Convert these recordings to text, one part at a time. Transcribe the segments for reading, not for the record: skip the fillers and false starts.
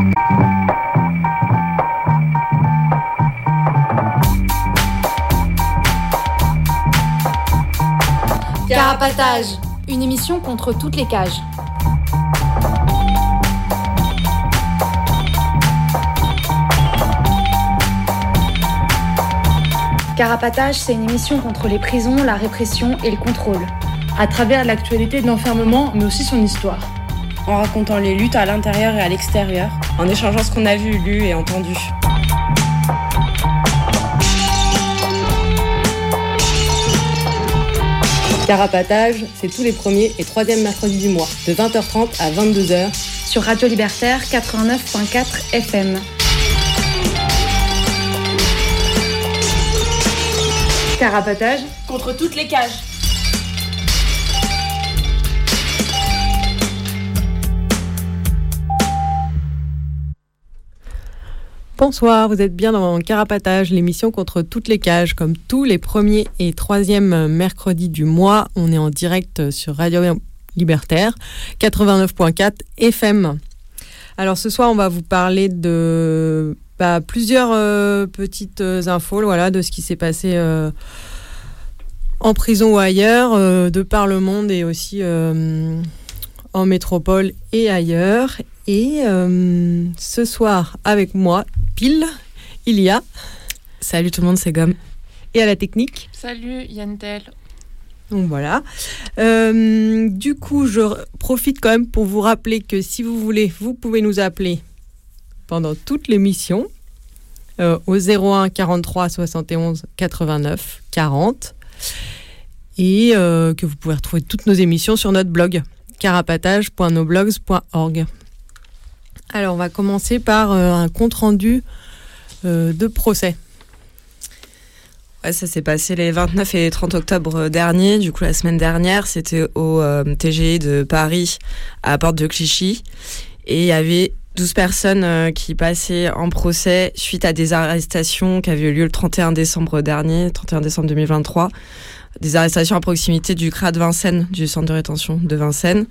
Carapatage, une émission contre toutes les cages. Carapatage, c'est une émission contre les prisons, la répression et le contrôle. À travers l'actualité de l'enfermement, mais aussi son histoire. En racontant les luttes à l'intérieur et à l'extérieur. En échangeant ce qu'on a vu, lu et entendu. Carapatage, c'est tous les premiers et troisièmes mercredis du mois, de 20h30 à 22h. Sur Radio Libertaire 89.4 FM. Carapatage contre toutes les cages. Bonsoir, vous êtes bien dans Carapatage, l'émission contre toutes les cages. Comme tous les premiers et troisièmes mercredis du mois, on est en direct sur Radio Libertaire 89.4 FM. Alors ce soir, on va vous parler de plusieurs petites infos, voilà, de ce qui s'est passé en prison ou ailleurs, de par le monde et aussi en métropole et ailleurs. Et ce soir, avec moi, pile, il y a... Salut tout le monde, c'est Gomme. Et à la technique. Salut, Yantel. Donc voilà. Du coup, je profite quand même pour vous rappeler que si vous voulez, vous pouvez nous appeler pendant toute l'émission au 01 43 71 89 40 et que vous pouvez retrouver toutes nos émissions sur notre blog carapatage.noblogs.org. Alors, on va commencer par un compte-rendu de procès. Ouais, ça s'est passé les 29 et 30 octobre dernier. Du coup, la semaine dernière, c'était au TGI de Paris, à la porte de Clichy. Et il y avait 12 personnes qui passaient en procès suite à des arrestations qui avaient eu lieu le 31 décembre dernier, 31 décembre 2023. Des arrestations à proximité du CRA de Vincennes, du centre de rétention de Vincennes.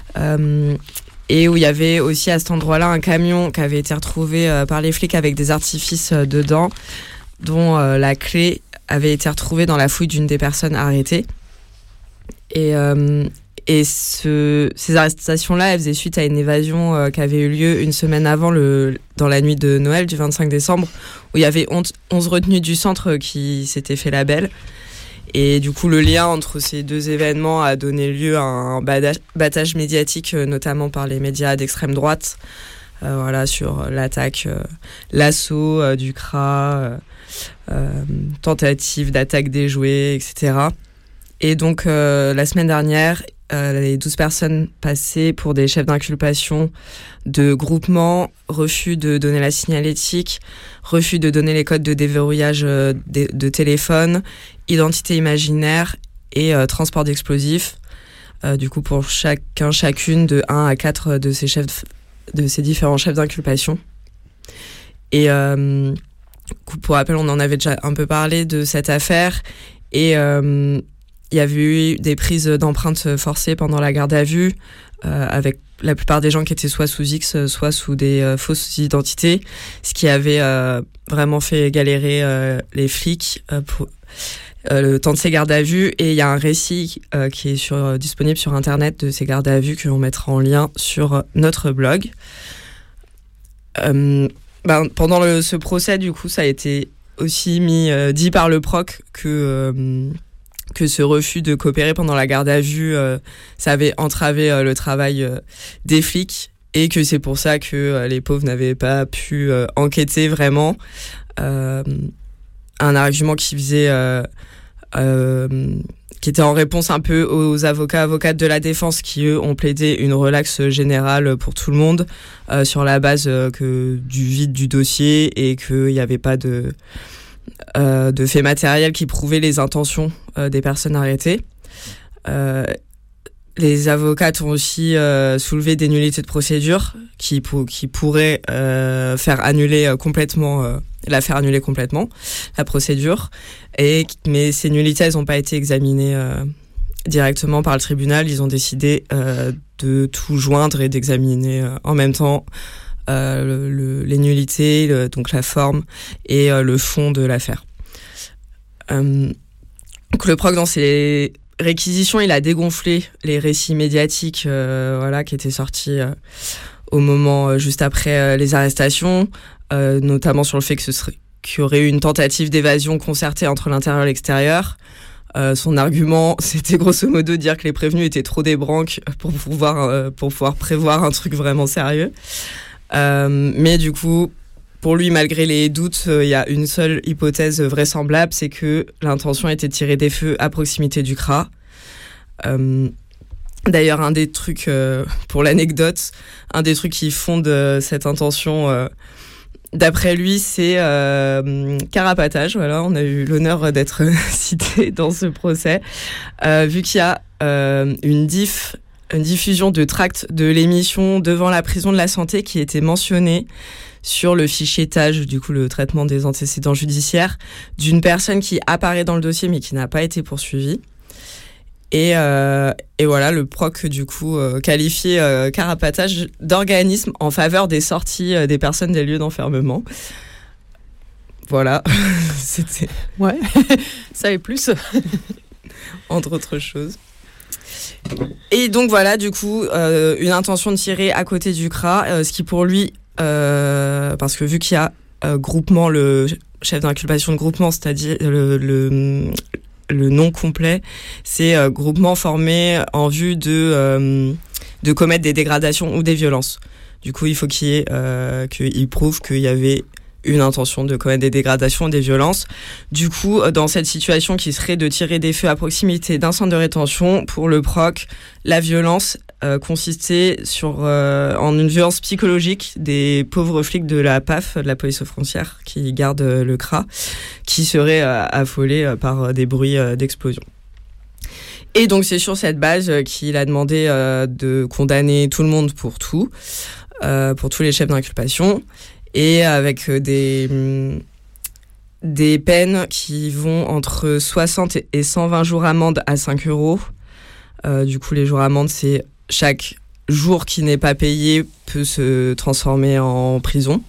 Et où il y avait aussi à cet endroit-là un camion qui avait été retrouvé par les flics avec des artifices dedans, dont la clé avait été retrouvée dans la fouille d'une des personnes arrêtées. Et ces arrestations-là, elles faisaient suite à une évasion qui avait eu lieu une semaine avant, dans la nuit de Noël, du 25 décembre, où il y avait 11 retenues du centre qui s'étaient fait la belle. Et du coup, le lien entre ces deux événements a donné lieu à un battage médiatique, notamment par les médias d'extrême droite, sur l'attaque, l'assaut du CRA, tentative d'attaque déjouée, etc. Et donc, la semaine dernière, les 12 personnes passées pour des chefs d'inculpation de groupement, refus de donner la signalétique, refus de donner les codes de déverrouillage de téléphone, identité imaginaire et transport d'explosifs. Du coup, pour chacune de 1 à 4 de ces différents chefs d'inculpation. Et pour rappel, on en avait déjà un peu parlé de cette affaire. Et il y avait eu des prises d'empreintes forcées pendant la garde à vue, avec la plupart des gens qui étaient soit sous X, soit sous des fausses identités, ce qui avait vraiment fait galérer les flics pour le temps de ces gardes à vue. Et il y a un récit qui est disponible sur Internet de ces gardes à vue que l'on mettra en lien sur notre blog. Pendant ce procès, du coup, ça a été aussi dit par le proc que ce refus de coopérer pendant la garde à vue, ça avait entravé le travail des flics, et que c'est pour ça que les pauvres n'avaient pas pu enquêter vraiment. Un argument qui était en réponse un peu aux avocates de la défense qui, eux, ont plaidé une relaxe générale pour tout le monde, sur la base du vide du dossier, et qu'il n'y avait pas de faits matériels qui prouvaient les intentions des personnes arrêtées. Les avocates ont aussi soulevé des nullités de procédure qui pourraient faire annuler complètement la procédure. Mais ces nullités, elles n'ont pas été examinées directement par le tribunal. Ils ont décidé de tout joindre et d'examiner en même temps les nullités, donc la forme et le fond de l'affaire. Donc le proc, dans ses réquisitions, il a dégonflé les récits médiatiques qui étaient sortis au moment juste après les arrestations, notamment sur le fait qu'il y aurait eu une tentative d'évasion concertée entre l'intérieur et l'extérieur. Son argument, c'était grosso modo dire que les prévenus étaient trop des branques pour pouvoir prévoir un truc vraiment sérieux. Mais du coup, pour lui, malgré les doutes, il y a une seule hypothèse vraisemblable, c'est que l'intention était de tirer des feux à proximité du CRA. D'ailleurs, un des trucs, pour l'anecdote, un des trucs qui fonde cette intention, d'après lui, c'est carapatage. Voilà, on a eu l'honneur d'être cité dans ce procès, vu qu'il y a une diffusion de tracts de l'émission devant la prison de la Santé qui était mentionnée sur le fichier TAJ, du coup le traitement des antécédents judiciaires, d'une personne qui apparaît dans le dossier mais qui n'a pas été poursuivie. Et voilà, le proc du coup qualifié carapatage d'organisme en faveur des sorties des personnes des lieux d'enfermement. Voilà, c'était... Ouais, ça et plus. Entre autres choses. Et donc voilà, du coup, une intention de tirer à côté du CRA, ce qui pour lui, parce que vu qu'il y a groupement, le chef d'inculpation de groupement, c'est-à-dire le nom complet, c'est groupement formé en vue de commettre des dégradations ou des violences. Du coup, il faut qu'il prouve qu'il y avait une intention de commettre des dégradations, des violences. Du coup, dans cette situation qui serait de tirer des feux à proximité d'un centre de rétention, pour le proc, la violence consistait en une violence psychologique des pauvres flics de la PAF, de la police aux frontières, qui gardent le CRA, qui seraient affolés par des bruits d'explosion. Et donc, c'est sur cette base qu'il a demandé de condamner tout le monde pour tout, pour tous les chefs d'inculpation, et avec des peines qui vont entre 60 et 120 jours amende à 5 €. Du coup, les jours amende, c'est chaque jour qui n'est pas payé peut se transformer en prison,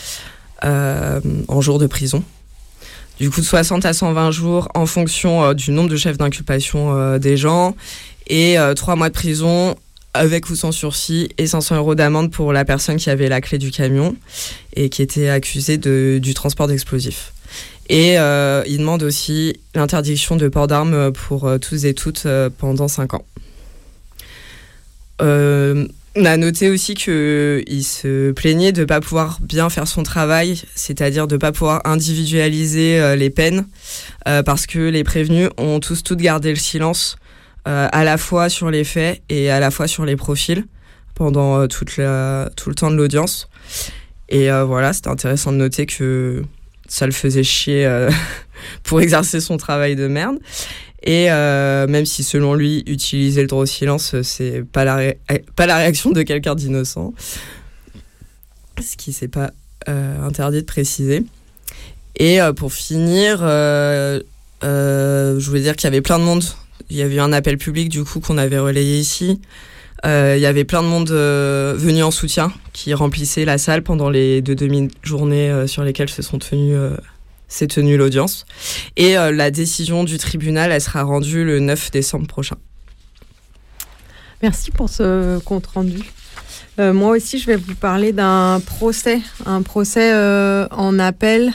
en jour de prison. Du coup, de 60 à 120 jours en fonction du nombre de chefs d'inculpation des gens, et 3 mois de prison avec ou sans sursis, et 500 € d'amende pour la personne qui avait la clé du camion et qui était accusée du transport d'explosifs. Et il demande aussi l'interdiction de port d'armes pour tous et toutes pendant 5 ans. On a noté aussi qu'il se plaignait de ne pas pouvoir bien faire son travail, c'est-à-dire de ne pas pouvoir individualiser les peines, parce que les prévenus ont toutes gardé le silence, à la fois sur les faits et à la fois sur les profils pendant tout le temps de l'audience. Et voilà, c'était intéressant de noter que ça le faisait chier pour exercer son travail de merde. Et même si selon lui, utiliser le droit au silence, c'est pas la réaction de quelqu'un d'innocent, ce qui c'est pas interdit de préciser. Et pour finir, je voulais dire qu'il y avait plein de monde. Il y avait eu un appel public du coup qu'on avait relayé ici. Il y avait plein de monde venu en soutien qui remplissait la salle pendant les 2 demi-journées sur lesquelles s'est tenue l'audience. Et la décision du tribunal, elle sera rendue le 9 décembre prochain. Merci pour ce compte rendu. Moi aussi, je vais vous parler d'un procès. Un procès en appel.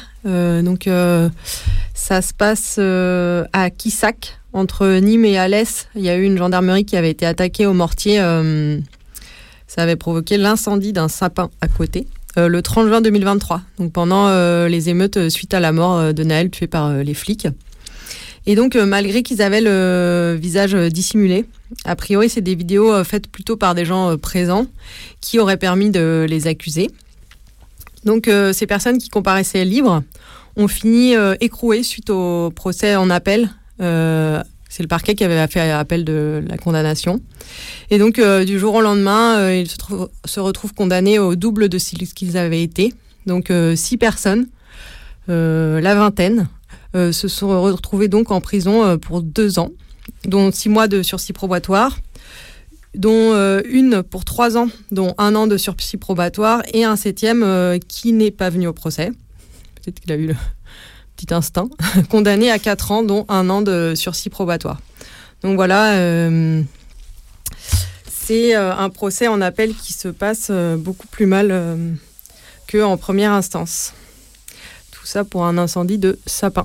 Ça se passe à Quissac, entre Nîmes et Alès. Il y a eu une gendarmerie qui avait été attaquée au mortier. Ça avait provoqué l'incendie d'un sapin à côté. Le 30 juin 2023, donc pendant les émeutes suite à la mort de Naël tué par les flics. Et donc, malgré qu'ils avaient le visage dissimulé, a priori, c'est des vidéos faites plutôt par des gens présents qui auraient permis de les accuser. Donc, ces personnes qui comparaissaient libres ont fini écrouées suite au procès en appel. C'est le parquet qui avait fait appel de la condamnation. Et donc, du jour au lendemain, ils se retrouvent condamnés au double de ce qu'ils avaient été. Donc, 6 personnes, la vingtaine, se sont retrouvées donc en prison pour 2 ans, dont 6 mois de sursis probatoire, dont une pour 3 ans, dont 1 an de sursis probatoire, et un 7e qui n'est pas venu au procès. Peut-être qu'il a eu le petit instinct. Condamné à 4 ans, dont 1 an de sursis probatoire. Donc voilà, c'est un procès en appel qui se passe beaucoup plus mal qu'en première instance. Tout ça pour un incendie de sapin.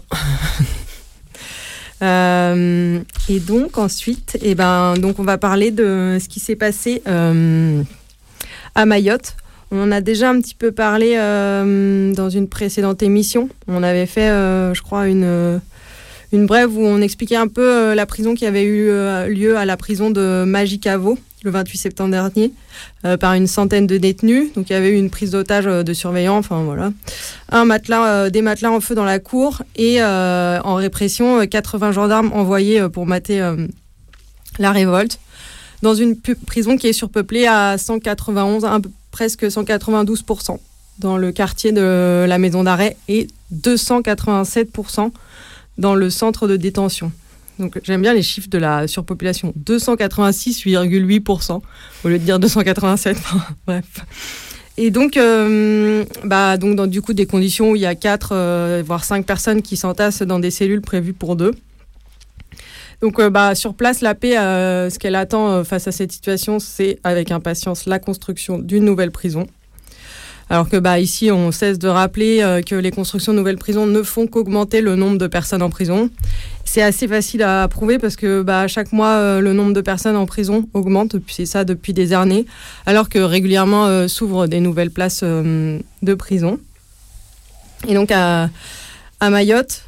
Et donc ensuite, donc on va parler de ce qui s'est passé à Mayotte. On en a déjà un petit peu parlé dans une précédente émission. On avait fait, je crois, une brève où on expliquait un peu la prison qui avait eu lieu à la prison de Majicavo le 28 septembre dernier par une centaine de détenus. Donc il y avait eu une prise d'otage de surveillants, enfin voilà. Des matelas en feu dans la cour et en répression, 80 gendarmes envoyés pour mater la révolte dans une prison qui est surpeuplée à 191, presque 192% dans le quartier de la maison d'arrêt et 287% dans le centre de détention. Donc j'aime bien les chiffres de la surpopulation. 286,8% au lieu de dire 287. Bref. Et donc, dans du coup des conditions où il y a 4 voire 5 personnes qui s'entassent dans des cellules prévues pour 2. Donc sur place, la paix, ce qu'elle attend face à cette situation, c'est avec impatience la construction d'une nouvelle prison. Alors que ici, on cesse de rappeler que les constructions de nouvelles prisons ne font qu'augmenter le nombre de personnes en prison. C'est assez facile à prouver parce que chaque mois, le nombre de personnes en prison augmente, c'est ça depuis des années, alors que régulièrement s'ouvrent des nouvelles places de prison. Et donc à Mayotte,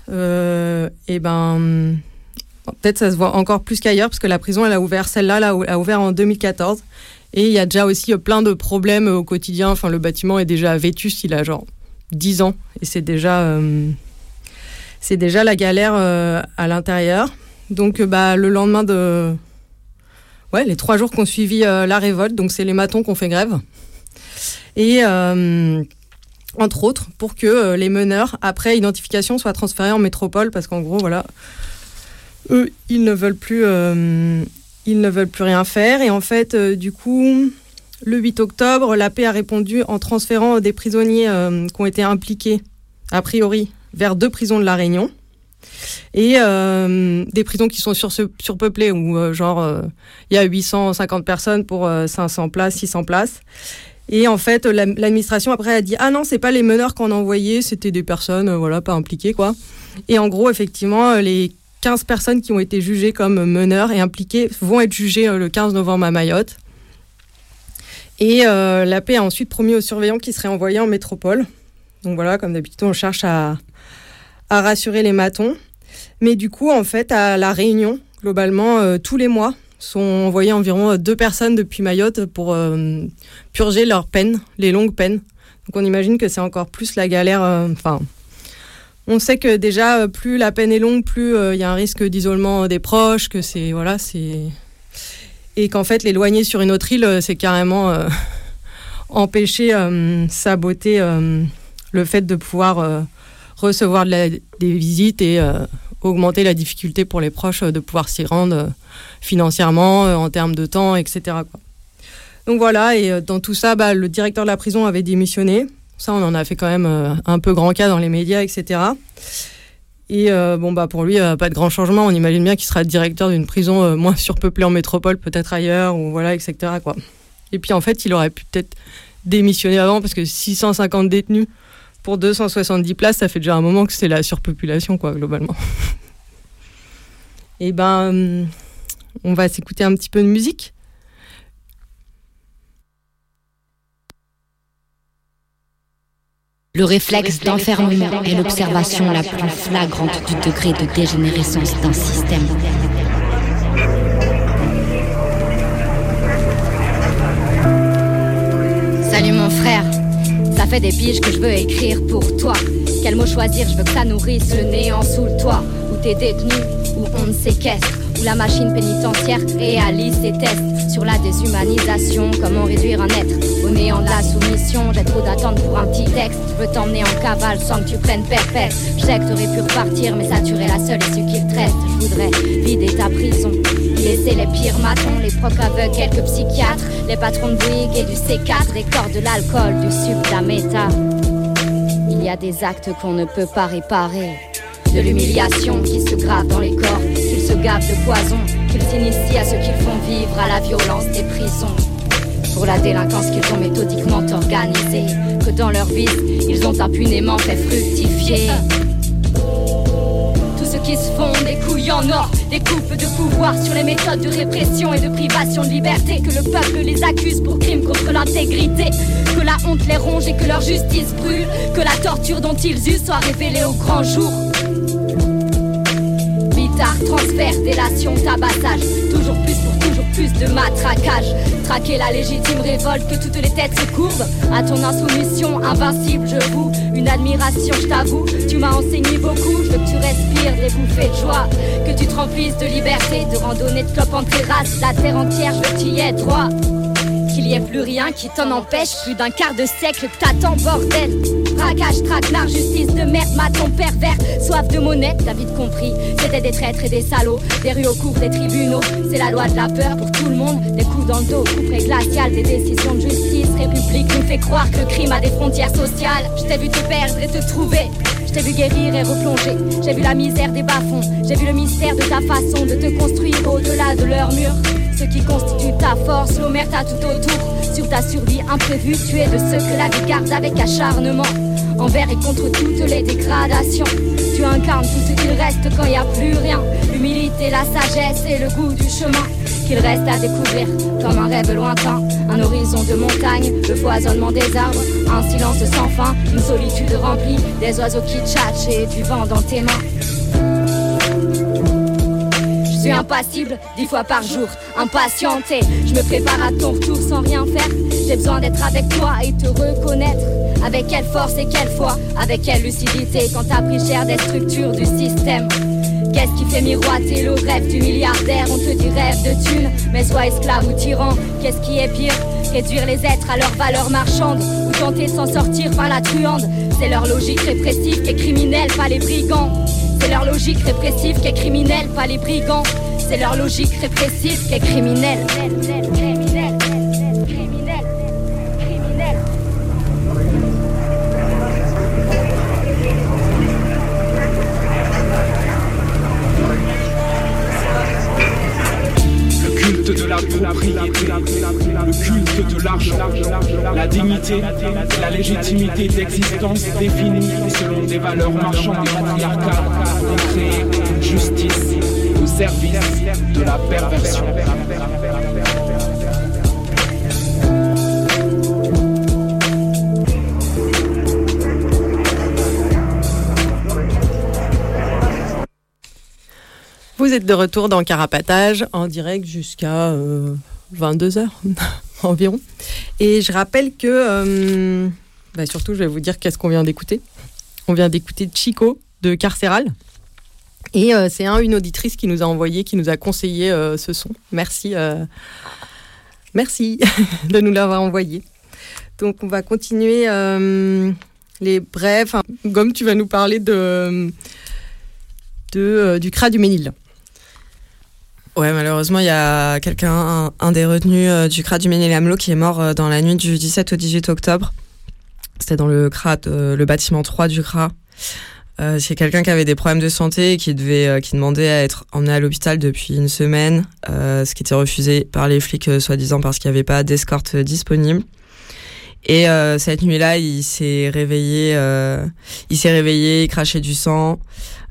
peut-être ça se voit encore plus qu'ailleurs parce que la prison, elle a ouvert en 2014. Et il y a déjà aussi plein de problèmes au quotidien. Enfin, le bâtiment est déjà vétuste, il a genre 10 ans. Et c'est déjà la galère à l'intérieur. Donc, le lendemain les 3 jours qu'on suivi la révolte, donc c'est les matons qui ont fait grève. Et entre autres, pour que les meneurs, après identification, soient transférés en métropole. Parce qu'en gros, voilà, eux, ils ne veulent plus rien faire. Et en fait, du coup, le 8 octobre, la paix a répondu en transférant des prisonniers qui ont été impliqués, a priori, vers 2 prisons de La Réunion. Et des prisons qui sont surpeuplées, où il y a 850 personnes pour 500 places, 600 places. Et en fait, l'administration, après, a dit « Ah non, c'est pas les meneurs qu'on a envoyés, c'était des personnes pas impliquées, quoi. » Et en gros, effectivement, les 15 personnes qui ont été jugées comme meneurs et impliquées vont être jugées le 15 novembre à Mayotte. Et la paix a ensuite promis aux surveillants qu'ils seraient envoyés en métropole. Donc voilà, comme d'habitude, on cherche à rassurer les matons. Mais du coup, en fait, à La Réunion, globalement, tous les mois, sont envoyés environ 2 personnes depuis Mayotte pour purger leurs peines, les longues peines. Donc on imagine que c'est encore plus la galère... On sait que déjà, plus la peine est longue, plus il y a un risque d'isolement des proches, que c'est... Et qu'en fait, l'éloigner sur une autre île, c'est carrément empêcher, saboter le fait de pouvoir recevoir des visites et augmenter la difficulté pour les proches de pouvoir s'y rendre financièrement, en termes de temps, etc. quoi. Donc voilà, et dans tout ça, le directeur de la prison avait démissionné. Ça, on en a fait quand même un peu grand cas dans les médias, etc. Et pour lui, pas de grand changement. On imagine bien qu'il sera directeur d'une prison moins surpeuplée en métropole, peut-être ailleurs, ou voilà, etc. quoi. Et puis en fait, il aurait pu peut-être démissionner avant, parce que 650 détenus pour 270 places, ça fait déjà un moment que c'est la surpopulation, quoi, globalement. Et on va s'écouter un petit peu de musique. Le réflexe d'enfermement est l'observation la plus flagrante du degré de dégénérescence d'un système. Salut mon frère, ça fait des piges que je veux écrire pour toi. Quel mot choisir, je veux que ça nourrisse le néant sous le toit. Où t'es détenu, où on te séquestre, où la machine pénitentiaire réalise ses tests sur la déshumanisation, comment réduire un être au néant de la soumission. J'ai trop d'attentes pour un petit texte, je veux t'emmener en cavale sans que tu prennes perpète. Je sais que t'aurais pu repartir, mais ça tuerait la seule issue qu'il te reste. Je voudrais vider ta prison Il laissait les pires matons, les procs aveugles, quelques psychiatres, les patrons de Bouygues et du C4, des corps de l'alcool, du sucre, de la méta. Il y a des actes qu'on ne peut pas réparer, de l'humiliation qui se grave dans les corps, qu'ils se gavent de poison, qu'ils s'initient à ceux qu'ils font vivre à la violence des prisons. Pour la délinquance qu'ils ont méthodiquement organisée, que dans leur vie, ils ont impunément fait fructifier. Tous ceux qui se font des couilles en or, des coupes de pouvoir sur les méthodes de répression et de privation de liberté, que le peuple les accuse pour crimes contre l'intégrité, que la honte les ronge et que leur justice brûle, que la torture dont ils usent soit révélée au grand jour. Bitard, transfert, délation, tabassage, toujours plus pour toujours plus de matraquage. Traquer la légitime révolte, que toutes les têtes se courbent à ton insoumission invincible, je voue une admiration, je t'avoue. Tu m'as enseigné beaucoup, je veux que tu respires des bouffées de joie, que tu te remplisses de liberté, de randonnées de clopes en terrasse. La terre entière, je veux que tu y aies droit, qu'il y ait plus rien qui t'en empêche, plus d'un quart de siècle que t'attends, bordel. Braquage, traquenard, justice de merde, maton pervers, soif de monnaie, t'as vite compris. C'était des traîtres et des salauds, des rues au cours des tribunaux. C'est la loi de la peur pour tout le monde, des coups dans le dos, couperet glacial, des décisions de justice. République nous fait croire que le crime a des frontières sociales. Je t'ai vu te perdre et te trouver, je t'ai vu guérir et replonger. J'ai vu la misère des bas-fonds, j'ai vu le mystère de ta façon de te construire au-delà de leurs murs. Ce qui constitue ta force, l'omerta tout autour. Sur ta survie imprévue, tu es de ceux que la vie garde avec acharnement, envers et contre toutes les dégradations. Tu incarnes tout ce qu'il reste quand il n'y a plus rien, l'humilité, la sagesse et le goût du chemin qu'il reste à découvrir, comme un rêve lointain, un horizon de montagne, le foisonnement des arbres, un silence sans fin, une solitude remplie des oiseaux qui tchatchent et du vent dans tes mains. Je suis impassible 10 fois par jour, impatientée. Je me prépare à ton retour sans rien faire. J'ai besoin d'être avec toi et te reconnaître. Avec quelle force et quelle foi, avec quelle lucidité, quand t'as pris cher des structures du système. Qu'est-ce qui fait miroiter le rêve du milliardaire? On te dit rêve de thunes, mais sois esclave ou tyran. Qu'est-ce qui est pire? Réduire les êtres à leur valeur marchande, ou tenter de s'en sortir par la truande. C'est leur logique répressive qui est criminelle, pas les brigands. C'est leur logique répressive qui est criminelle, pas les brigands. C'est leur logique répressive qui est criminelle. Le culte de la propriété, le culte de l'argent, la dignité, la légitimité d'existence définie selon des valeurs marchandes et patriarcales, pour créer une justice au service de la perversion. Vous êtes de retour dans Carapatage, en direct jusqu'à 22h environ. Et je rappelle que, surtout je vais vous dire qu'est-ce qu'on vient d'écouter. On vient d'écouter Chico de Carcéral. Et c'est une auditrice qui nous a envoyé, qui nous a conseillé ce son. Merci. Merci de nous l'avoir envoyé. Donc on va continuer les brefs. Gomme, tu vas nous parler du CRA du Ménil. Ouais, malheureusement, il y a un des retenus du CRA du Ménil-Amelot qui est mort dans la nuit du 17 au 18 octobre. C'était dans le CRA, le bâtiment 3 du CRA. C'est quelqu'un qui avait des problèmes de santé et qui demandait à être emmené à l'hôpital depuis une semaine, ce qui était refusé par les flics, soi-disant parce qu'il n'y avait pas d'escorte disponible. Et cette nuit-là, il s'est réveillé, il crachait du sang.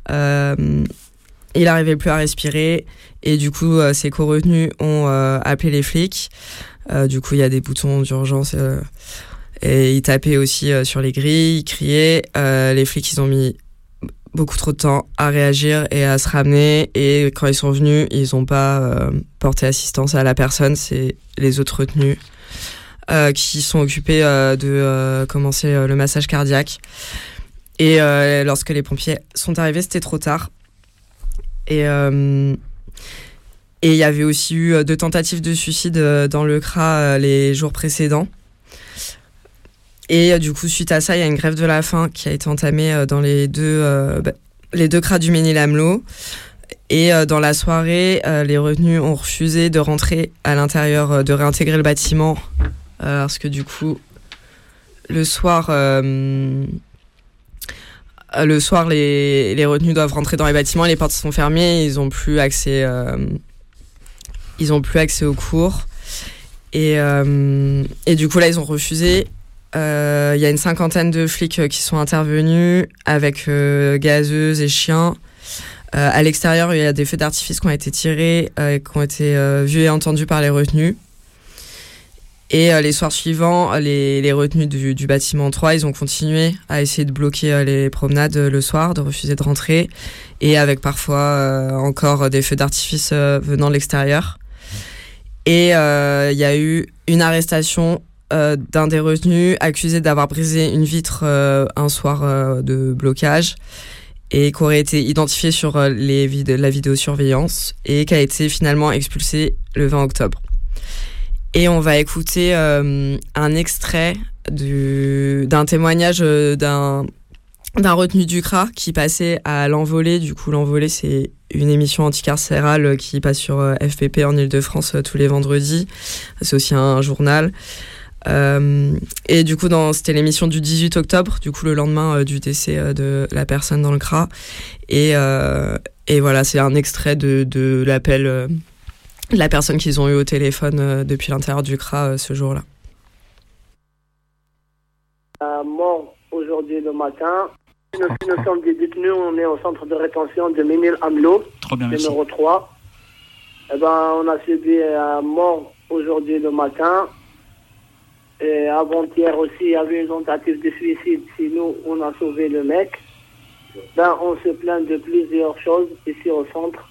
Il n'arrivait plus à respirer et du coup ses co-retenus ont appelé les flics. Du coup il y a des boutons d'urgence et ils tapaient aussi sur les grilles, ils criaient. Les flics ils ont mis beaucoup trop de temps à réagir et à se ramener, et quand ils sont venus ils n'ont pas porté assistance à la personne. C'est les autres retenus qui sont occupés de commencer le massage cardiaque. Et lorsque les pompiers sont arrivés, c'était trop tard. Et il y avait aussi eu 2 tentatives de suicide dans le CRA les jours précédents. Et du coup, suite à ça, il y a une grève de la faim qui a été entamée dans les deux CRA du Ménil-Amelot. Et dans la soirée, les retenus ont refusé de rentrer à l'intérieur, de réintégrer le bâtiment, parce que du coup, le soir, les retenus doivent rentrer dans les bâtiments, les portes sont fermées, ils n'ont plus accès aux cours. Et du coup, là, ils ont refusé. Il y a une 50aine de flics qui sont intervenus avec gazeuses et chiens. À l'extérieur, il y a des feux d'artifice qui ont été tirés, qui ont été vus et entendus par les retenus. Et les soirs suivants, les retenus du bâtiment 3, ils ont continué à essayer de bloquer les promenades le soir, de refuser de rentrer, et avec parfois encore des feux d'artifice venant de l'extérieur. Et il y a eu une arrestation d'un des retenus accusé d'avoir brisé une vitre un soir de blocage, et qui aurait été identifié sur la vidéosurveillance et qui a été finalement expulsé le 20 octobre. Et on va écouter un extrait d'un témoignage d'un retenu du CRA qui passait à l'Envolée. Du coup, l'Envolée, c'est une émission anticarcérale qui passe sur FPP en Ile-de-France tous les vendredis. C'est aussi un journal. Et du coup, c'était l'émission du 18 octobre, du coup le lendemain du décès de la personne dans le CRA. Et voilà, c'est un extrait de l'appel de la personne qu'ils ont eu au téléphone depuis l'intérieur du CRA ce jour-là. Mort aujourd'hui le matin. Nous sommes des détenus, on est au centre de rétention de Ménil-Amelot, numéro 3. On a subi mort aujourd'hui le matin. Et avant-hier aussi, il y avait une tentative de suicide. Sinon, on a sauvé le mec. On se plaint de plusieurs choses ici au centre.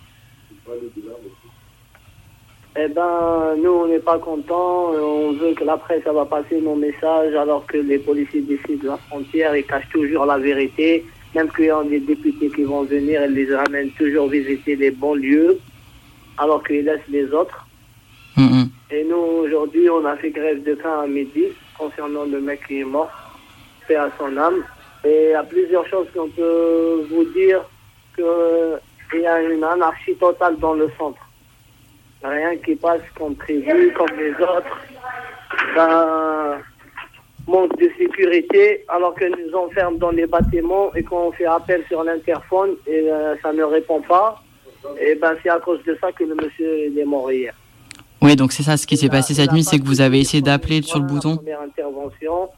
Nous, on n'est pas contents. On veut que la presse va passer nos messages, alors que les policiers d'ici de la frontière, ils cachent toujours la vérité. Même qu'il y a des députés qui vont venir, ils les ramènent toujours visiter les bons lieux, alors qu'ils laissent les autres. Et nous, aujourd'hui, on a fait grève de faim à midi concernant le mec qui est mort, paix à son âme. Et il y a plusieurs choses qu'on peut vous dire, qu'il y a une anarchie totale dans le centre. Rien qui passe comme prévu, comme les autres. Manque de sécurité, alors que nous enferment dans les bâtiments et qu'on fait appel sur l'interphone et ça ne répond pas. Et c'est à cause de ça que le monsieur il est mort hier. Oui, donc c'est ça ce qui s'est passé cette nuit, c'est que vous avez essayé d'appeler sur le bouton. Première intervention.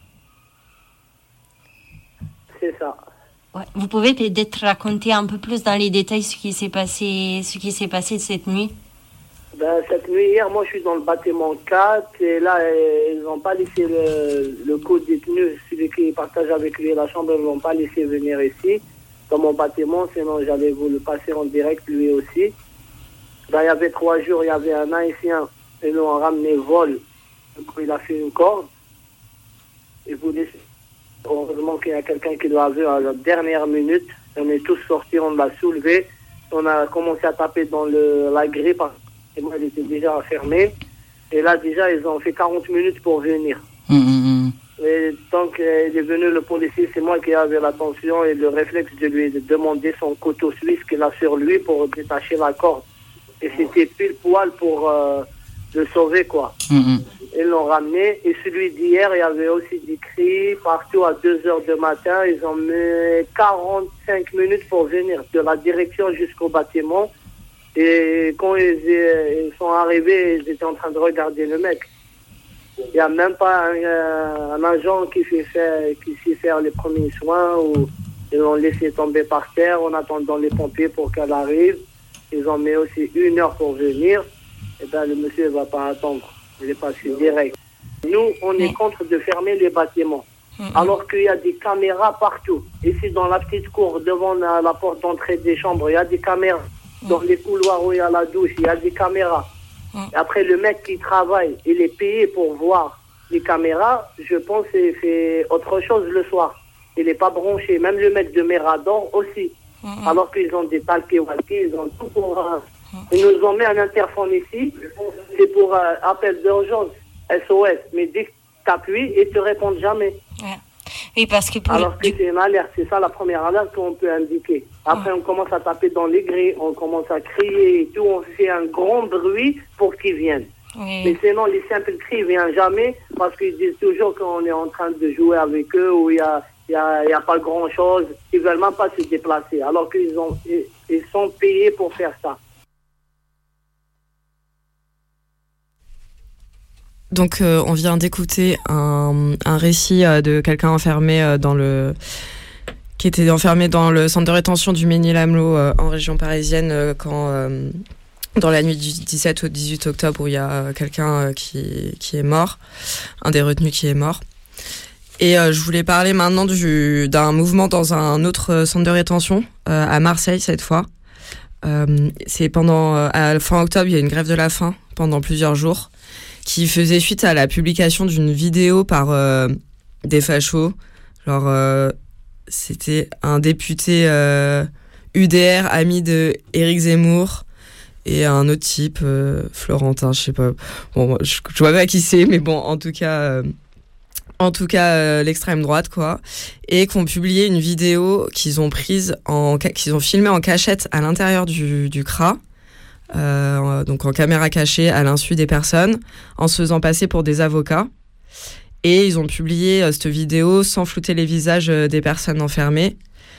C'est ça. Ouais. Vous pouvez peut-être raconter un peu plus dans les détails ce qui s'est passé cette nuit? Cette nuit, hier, moi je suis dans le bâtiment 4 et là, ils n'ont pas laissé le co-détenu, celui qui partage avec lui la chambre, ils ne l'ont pas laissé venir ici, dans mon bâtiment, sinon j'allais vous le passer en direct lui aussi. Il y avait 3 jours, il y avait un Haïtien, ils nous ont ramené vol. Du coup, il a fait une corde. Et vous laissez. Heureusement qu'il y a quelqu'un qui doit avoir à la dernière minute. On est tous sortis, on l'a soulevé. On a commencé à taper dans la grille parce que moi, il était déjà fermé. Et là, déjà, ils ont fait 40 minutes pour venir. Et tant qu'il est venu le policier, c'est moi qui avais l'attention et le réflexe de lui demander son couteau suisse qu'il a sur lui pour détacher la corde. Et c'était pile poil pour le sauver, quoi. Ils l'ont ramené. Et celui d'hier, il y avait aussi des cris partout à 2h du matin. Ils ont mis 45 minutes pour venir de la direction jusqu'au bâtiment. Et quand ils sont arrivés, ils étaient en train de regarder le mec. Il n'y a même pas un agent qui sait faire les premiers soins, ou ils l'ont laissé tomber par terre en attendant les pompiers pour qu'elle arrive. Ils ont mis aussi 1 heure pour venir. Et le monsieur ne va pas attendre. Il est passé direct. Nous, on est contre de fermer les bâtiments. Alors qu'il y a des caméras partout. Ici, dans la petite cour, devant la porte d'entrée des chambres, il y a des caméras. Dans les couloirs où il y a la douche, il y a des caméras. Et après, le mec qui travaille, il est payé pour voir les caméras. Je pense qu'il fait autre chose le soir. Il n'est pas branché. Même le mec de Mérador aussi. Alors qu'ils ont des talkie-walkie, ils ont tout pour... Ils nous ont mis un interphone ici. C'est pour appel d'urgence, SOS. Mais dès que tu appuies, ils ne te répondent jamais. Oui, parce que alors que c'est une alerte, c'est ça la première alerte qu'on peut indiquer. Après, on commence à taper dans les grilles, on commence à crier et tout, on fait un grand bruit pour qu'ils viennent. Oui. Mais sinon, les simples cris ne viennent jamais parce qu'ils disent toujours qu'on est en train de jouer avec eux ou il y a pas grand-chose. Ils ne veulent même pas se déplacer alors qu'ils sont payés pour faire ça. Donc on vient d'écouter un récit de quelqu'un enfermé qui était enfermé dans le centre de rétention du Mesnil-Amelot en région parisienne dans la nuit du 17 au 18 octobre où il y a quelqu'un qui est mort, un des retenus qui est mort. Et je voulais parler maintenant d'un mouvement dans un autre centre de rétention à Marseille cette fois. C'est à fin octobre, il y a une grève de la faim pendant plusieurs jours qui faisait suite à la publication d'une vidéo par des fachos. Genre, c'était un député UDR, ami de Éric Zemmour, et un autre type, Florentin, je sais pas. Bon, je vois pas qui c'est, mais bon, en tout cas, l'extrême droite, quoi. Et qui ont publié une vidéo qu'ils ont filmée en cachette à l'intérieur du CRA. Donc en caméra cachée à l'insu des personnes, en se faisant passer pour des avocats. Et ils ont publié cette vidéo sans flouter les visages des personnes enfermées.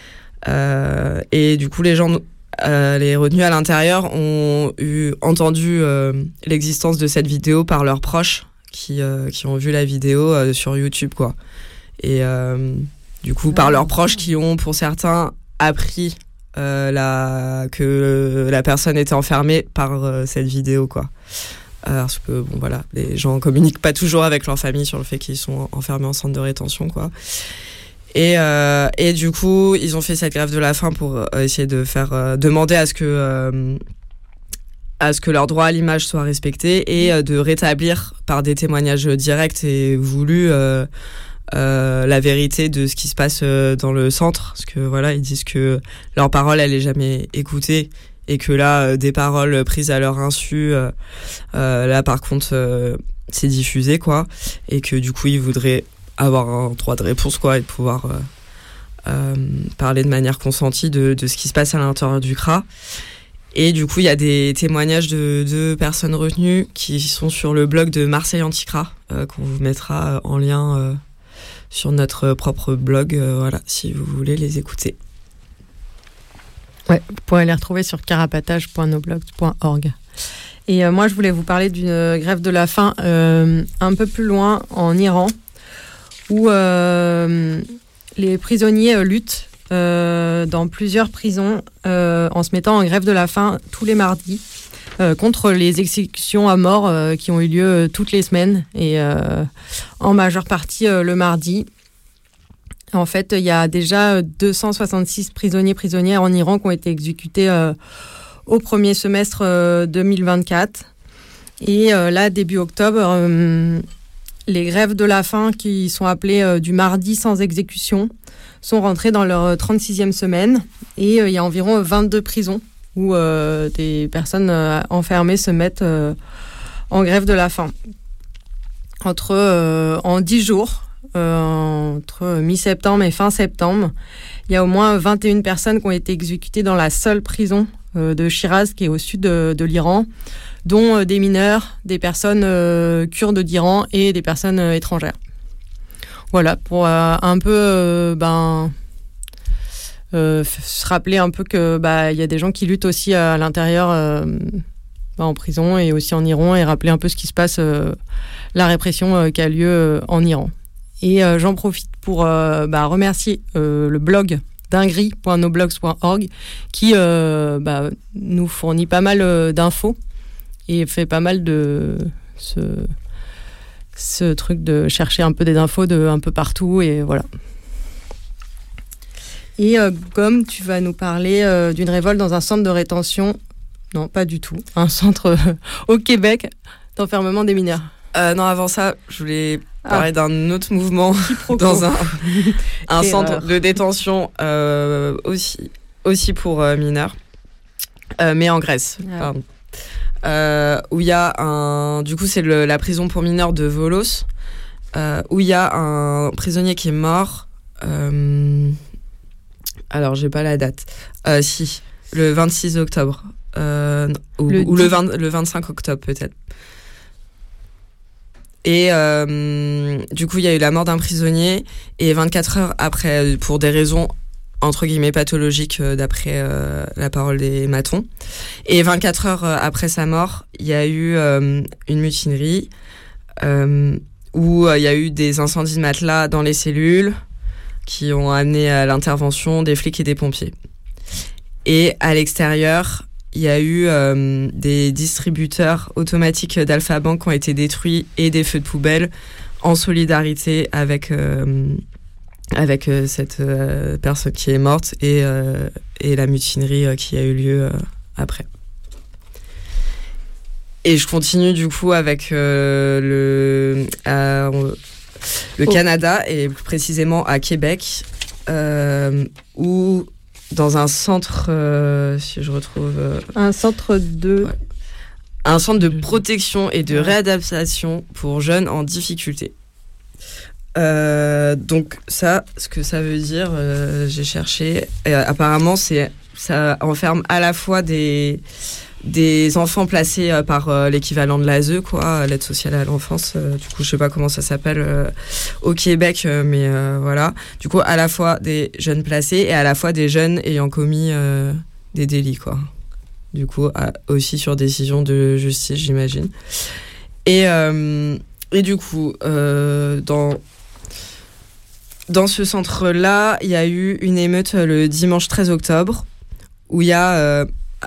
Et du coup, les retenus à l'intérieur ont entendu l'existence de cette vidéo par leurs proches qui ont vu la vidéo sur YouTube, quoi. Et du coup, par leurs proches qui ont, pour certains, appris que la personne était enfermée par cette vidéo, quoi. Parce que bon, voilà, les gens communiquent pas toujours avec leur famille sur le fait qu'ils sont enfermés en centre de rétention, quoi. Et du coup, ils ont fait cette grève de la faim pour essayer de faire demander à ce que leur droit à l'image soit respecté et de rétablir par des témoignages directs et voulus la vérité de ce qui se passe dans le centre, parce que voilà, ils disent que leur parole elle est jamais écoutée et que là des paroles prises à leur insu là par contre c'est diffusé, quoi, et que du coup ils voudraient avoir un droit de réponse, quoi, et de pouvoir parler de manière consentie de ce qui se passe à l'intérieur du CRA. Et du coup il y a des témoignages de personnes retenues qui sont sur le blog de Marseille Anti-CRA qu'on vous mettra en lien sur notre propre blog, voilà, si vous voulez les écouter. Ouais, vous pourrez les retrouver sur carapatage.noblogs.org. Et moi, je voulais vous parler d'une grève de la faim un peu plus loin, en Iran, où les prisonniers luttent dans plusieurs prisons en se mettant en grève de la faim tous les mardis contre les exécutions à mort qui ont eu lieu toutes les semaines et en majeure partie le mardi. En fait, il y a déjà 266 prisonnières en Iran qui ont été exécutés au premier semestre 2024. Et là, début octobre, les grèves de la faim qui sont appelées du mardi sans exécution sont rentrées dans leur 36e semaine. Et il y a environ 22 prisons où des personnes enfermées se mettent en grève de la faim. En 10 jours, entre mi-septembre et fin septembre, il y a au moins 21 personnes qui ont été exécutées dans la seule prison de Shiraz, qui est au sud de l'Iran, dont des mineurs, des personnes kurdes d'Iran et des personnes étrangères. Voilà, pour un peu se rappeler un peu que y a des gens qui luttent aussi à l'intérieur en prison et aussi en Iran, et rappeler un peu ce qui se passe, la répression qui a lieu en Iran. Et j'en profite pour remercier le blog dinguerie.noblogs.org qui nous fournit pas mal d'infos et fait pas mal de ce truc de chercher un peu des infos de un peu partout, et voilà. Et Gomme, tu vas nous parler d'une révolte dans un centre de rétention. Non, pas du tout. Un centre au Québec d'enfermement des mineurs. Non, avant ça, je voulais parler d'un autre mouvement dans un centre de détention aussi pour mineurs, mais en Grèce. Pardon. Où il y a du coup c'est la prison pour mineurs de Volos, où il y a un prisonnier qui est mort Alors, j'ai pas la date. Si, le 26 octobre. Ou le 25 octobre, peut-être. Et du coup, il y a eu la mort d'un prisonnier. Et 24 heures après, pour des raisons entre guillemets pathologiques, d'après la parole des matons. Et 24 heures après sa mort, il y a eu une mutinerie où il y a eu des incendies de matelas dans les cellules qui ont amené à l'intervention des flics et des pompiers. Et à l'extérieur, il y a eu des distributeurs automatiques d'Alpha Bank qui ont été détruits et des feux de poubelle en solidarité avec cette personne qui est morte et la mutinerie qui a eu lieu après. Et je continue du coup avec le Canada et plus précisément à Québec où dans un centre, si je retrouve... un centre de... Ouais. Un centre de protection et de réadaptation pour jeunes en difficulté. Donc ça, ce que ça veut dire, j'ai cherché. Apparemment, ça enferme à la fois des enfants placés par l'équivalent de l'ASE, quoi, l'aide sociale à l'enfance. Du coup, je sais pas comment ça s'appelle au Québec, mais voilà. Du coup, à la fois des jeunes placés et à la fois des jeunes ayant commis des délits, quoi. Du coup, aussi sur décision de justice, j'imagine. Et du coup, dans ce centre-là, il y a eu une émeute le dimanche 13 octobre où il y a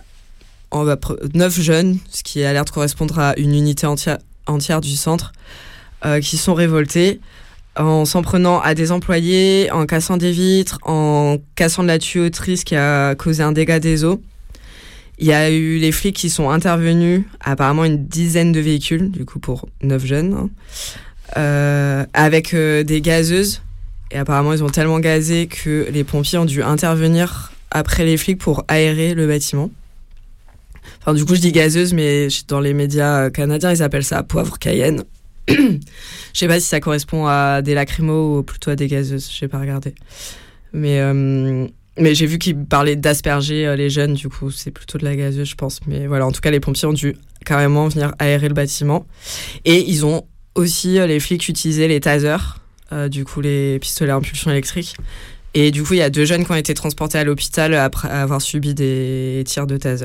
9 jeunes, ce qui a l'air de correspondre à une unité entière du centre, qui sont révoltés en s'en prenant à des employés, en cassant des vitres, en cassant de la tuyauterie, ce qui a causé un dégât des eaux. Il y a eu les flics qui sont intervenus, apparemment une dizaine de véhicules, du coup pour 9 jeunes, avec des gazeuses. Et apparemment, ils ont tellement gazé que les pompiers ont dû intervenir après les flics pour aérer le bâtiment. Enfin, du coup, je dis gazeuse, mais dans les médias canadiens, ils appellent ça poivre cayenne. Je sais pas si ça correspond à des lacrymos ou plutôt à des gazeuses. J'ai pas regardé. Mais j'ai vu qu'ils parlaient d'asperger les jeunes. Du coup, c'est plutôt de la gazeuse, je pense. Mais voilà, en tout cas, les pompiers ont dû carrément venir aérer le bâtiment. Et ils ont aussi, les flics, utilisé les tasers. Du coup, les pistolets à impulsion électrique. Et du coup, il y a 2 jeunes qui ont été transportés à l'hôpital après avoir subi des tirs de taser.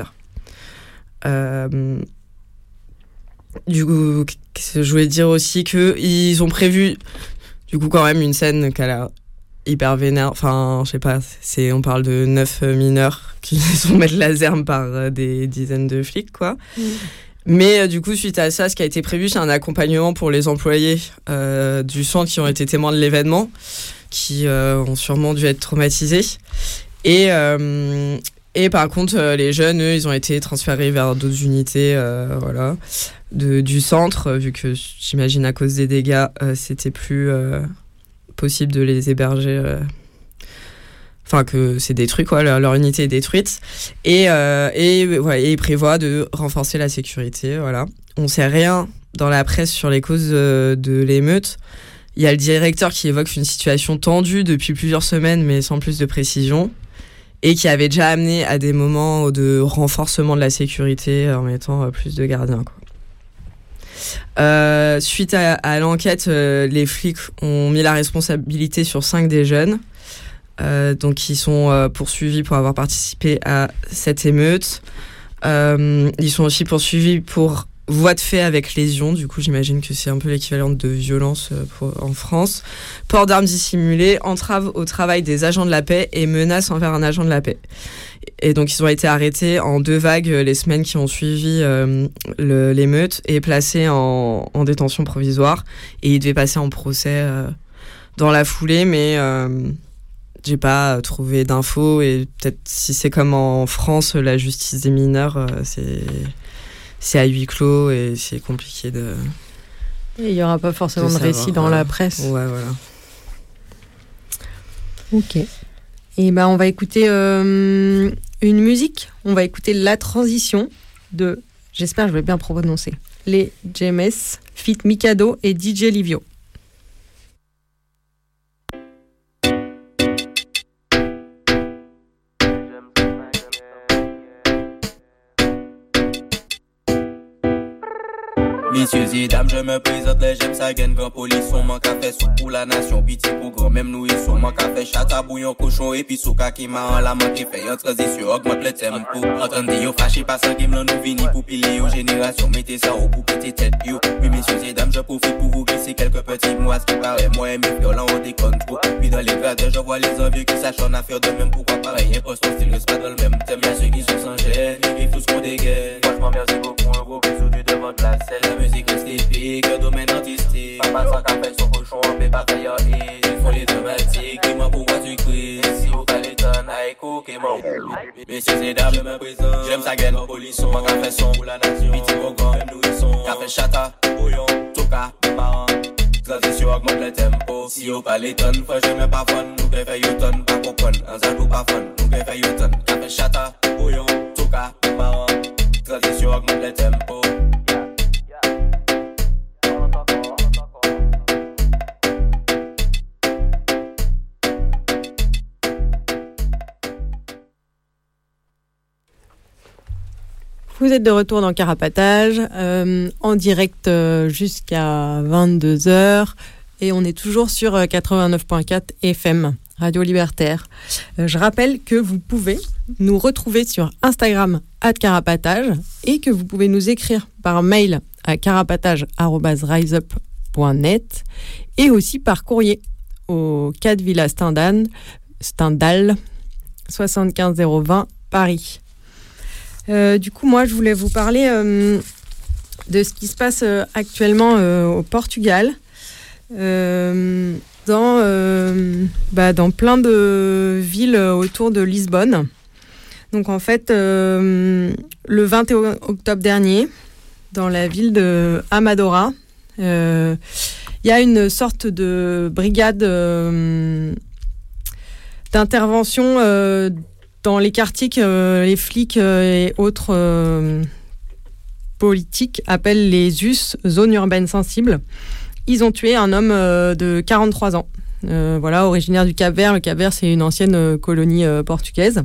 Du coup, je voulais dire aussi qu'ils ont prévu, du coup, quand même une scène qui a l'air hyper vénère. Enfin, je sais pas, on parle de 9 mineurs qui se font mettre la zerme par des dizaines de flics, quoi. Mmh. Mais du coup, suite à ça, ce qui a été prévu, c'est un accompagnement pour les employés du centre qui ont été témoins de l'événement, qui ont sûrement dû être traumatisés. Et par contre, les jeunes, eux, ils ont été transférés vers d'autres unités voilà, du centre, vu que j'imagine à cause des dégâts, c'était plus possible de les héberger... Enfin, que c'est détruit, quoi, leur unité est détruite. Et ils prévoient de renforcer la sécurité, voilà. On sait rien dans la presse sur les causes de l'émeute. Il y a le directeur qui évoque une situation tendue depuis plusieurs semaines, mais sans plus de précision, et qui avait déjà amené à des moments de renforcement de la sécurité en mettant plus de gardiens, quoi. Suite à l'enquête, les flics ont mis la responsabilité sur 5 des jeunes. Donc ils sont poursuivis pour avoir participé à cette émeute. Ils sont aussi poursuivis pour voie de fait avec lésion. Du coup, j'imagine que c'est un peu l'équivalent de violence en France. Port d'armes dissimulées, entrave au travail des agents de la paix et menace envers un agent de la paix. Et donc ils ont été arrêtés en 2 vagues les semaines qui ont suivi l'émeute et placés en détention provisoire. Et ils devaient passer en procès dans la foulée, mais j'ai pas trouvé d'infos. Et peut-être si c'est comme en France, la justice des mineurs, c'est à huis clos et c'est compliqué de... Et il n'y aura pas forcément de récit dans la presse. Ouais, voilà. Ok. Et ben on va écouter une musique. On va écouter La Transition de, j'espère que je vais bien prononcer, les James, feat Mikado et DJ Livio. Messieurs et dames, je me présente, les j'aime ça gagne grand polisson, manque à faire sous pour la nation, pitié pour grand, même nous ils sont, manque à faire chata, bouillon, cochon, et puis sous qui m'a en la manque fait en transition, augmente le tempo, entendez yo, fâché pas sans game, là nous vini pour piler aux générations, mettez ça au pour péter tête, yo, oui messieurs et dames, je profite pour vous glisser quelques petits mots à ce qui paraît, moi et mes frères, là on déconne trop, puis dans les grades, je vois les envieux qui s'acharnent à faire de même, pourquoi pareil, imposteur, style, reste pas dans le même thème, y'a ceux qui sont sans gêne, ils font ce qu'on dégaine, franchement merci beaucoup, un gros bisou du devant de la scène, la musique reste épique, le domaine artistique, papa sans café, son cochon, on peut pas faire et ils font les thématiques, dis-moi pourquoi tu cries, si au Caliton, Aïko, Kémon, messieurs et dames, je me présente, j'aime ça gagne, polisson, manque à faire son pour la nation, pitié pour grand, même nous ils sont, café chata, bouillon, toka, marrant, transition augmente le tempo, si au Caliton, frère je mets pas fun, nous qu'elle fait Yoton, pas comprendre, un zalou pas fun, nous qu'elle fait Yoton, café chata, bouillon, toka, marrant, transition augmente le tempo. Vous êtes de retour dans Carapatage, en direct jusqu'à 22h, et on est toujours sur 89.4 FM, Radio Libertaire. Je rappelle que vous pouvez nous retrouver sur Instagram @carapatage et que vous pouvez nous écrire par mail à carapatage@riseup.net et aussi par courrier au 4 Villa Stendhal 75020 Paris. Du coup, moi, je voulais vous parler de ce qui se passe actuellement au Portugal, dans plein de villes autour de Lisbonne. Donc, en fait, le 21 octobre dernier, dans la ville de Amadora, il y a une sorte de brigade d'intervention dans les quartiers que les flics et autres politiques appellent les ZUS, zones urbaines sensibles. Ils ont tué un homme de 43 ans, originaire du Cap-Vert. Le Cap-Vert, c'est une ancienne colonie portugaise.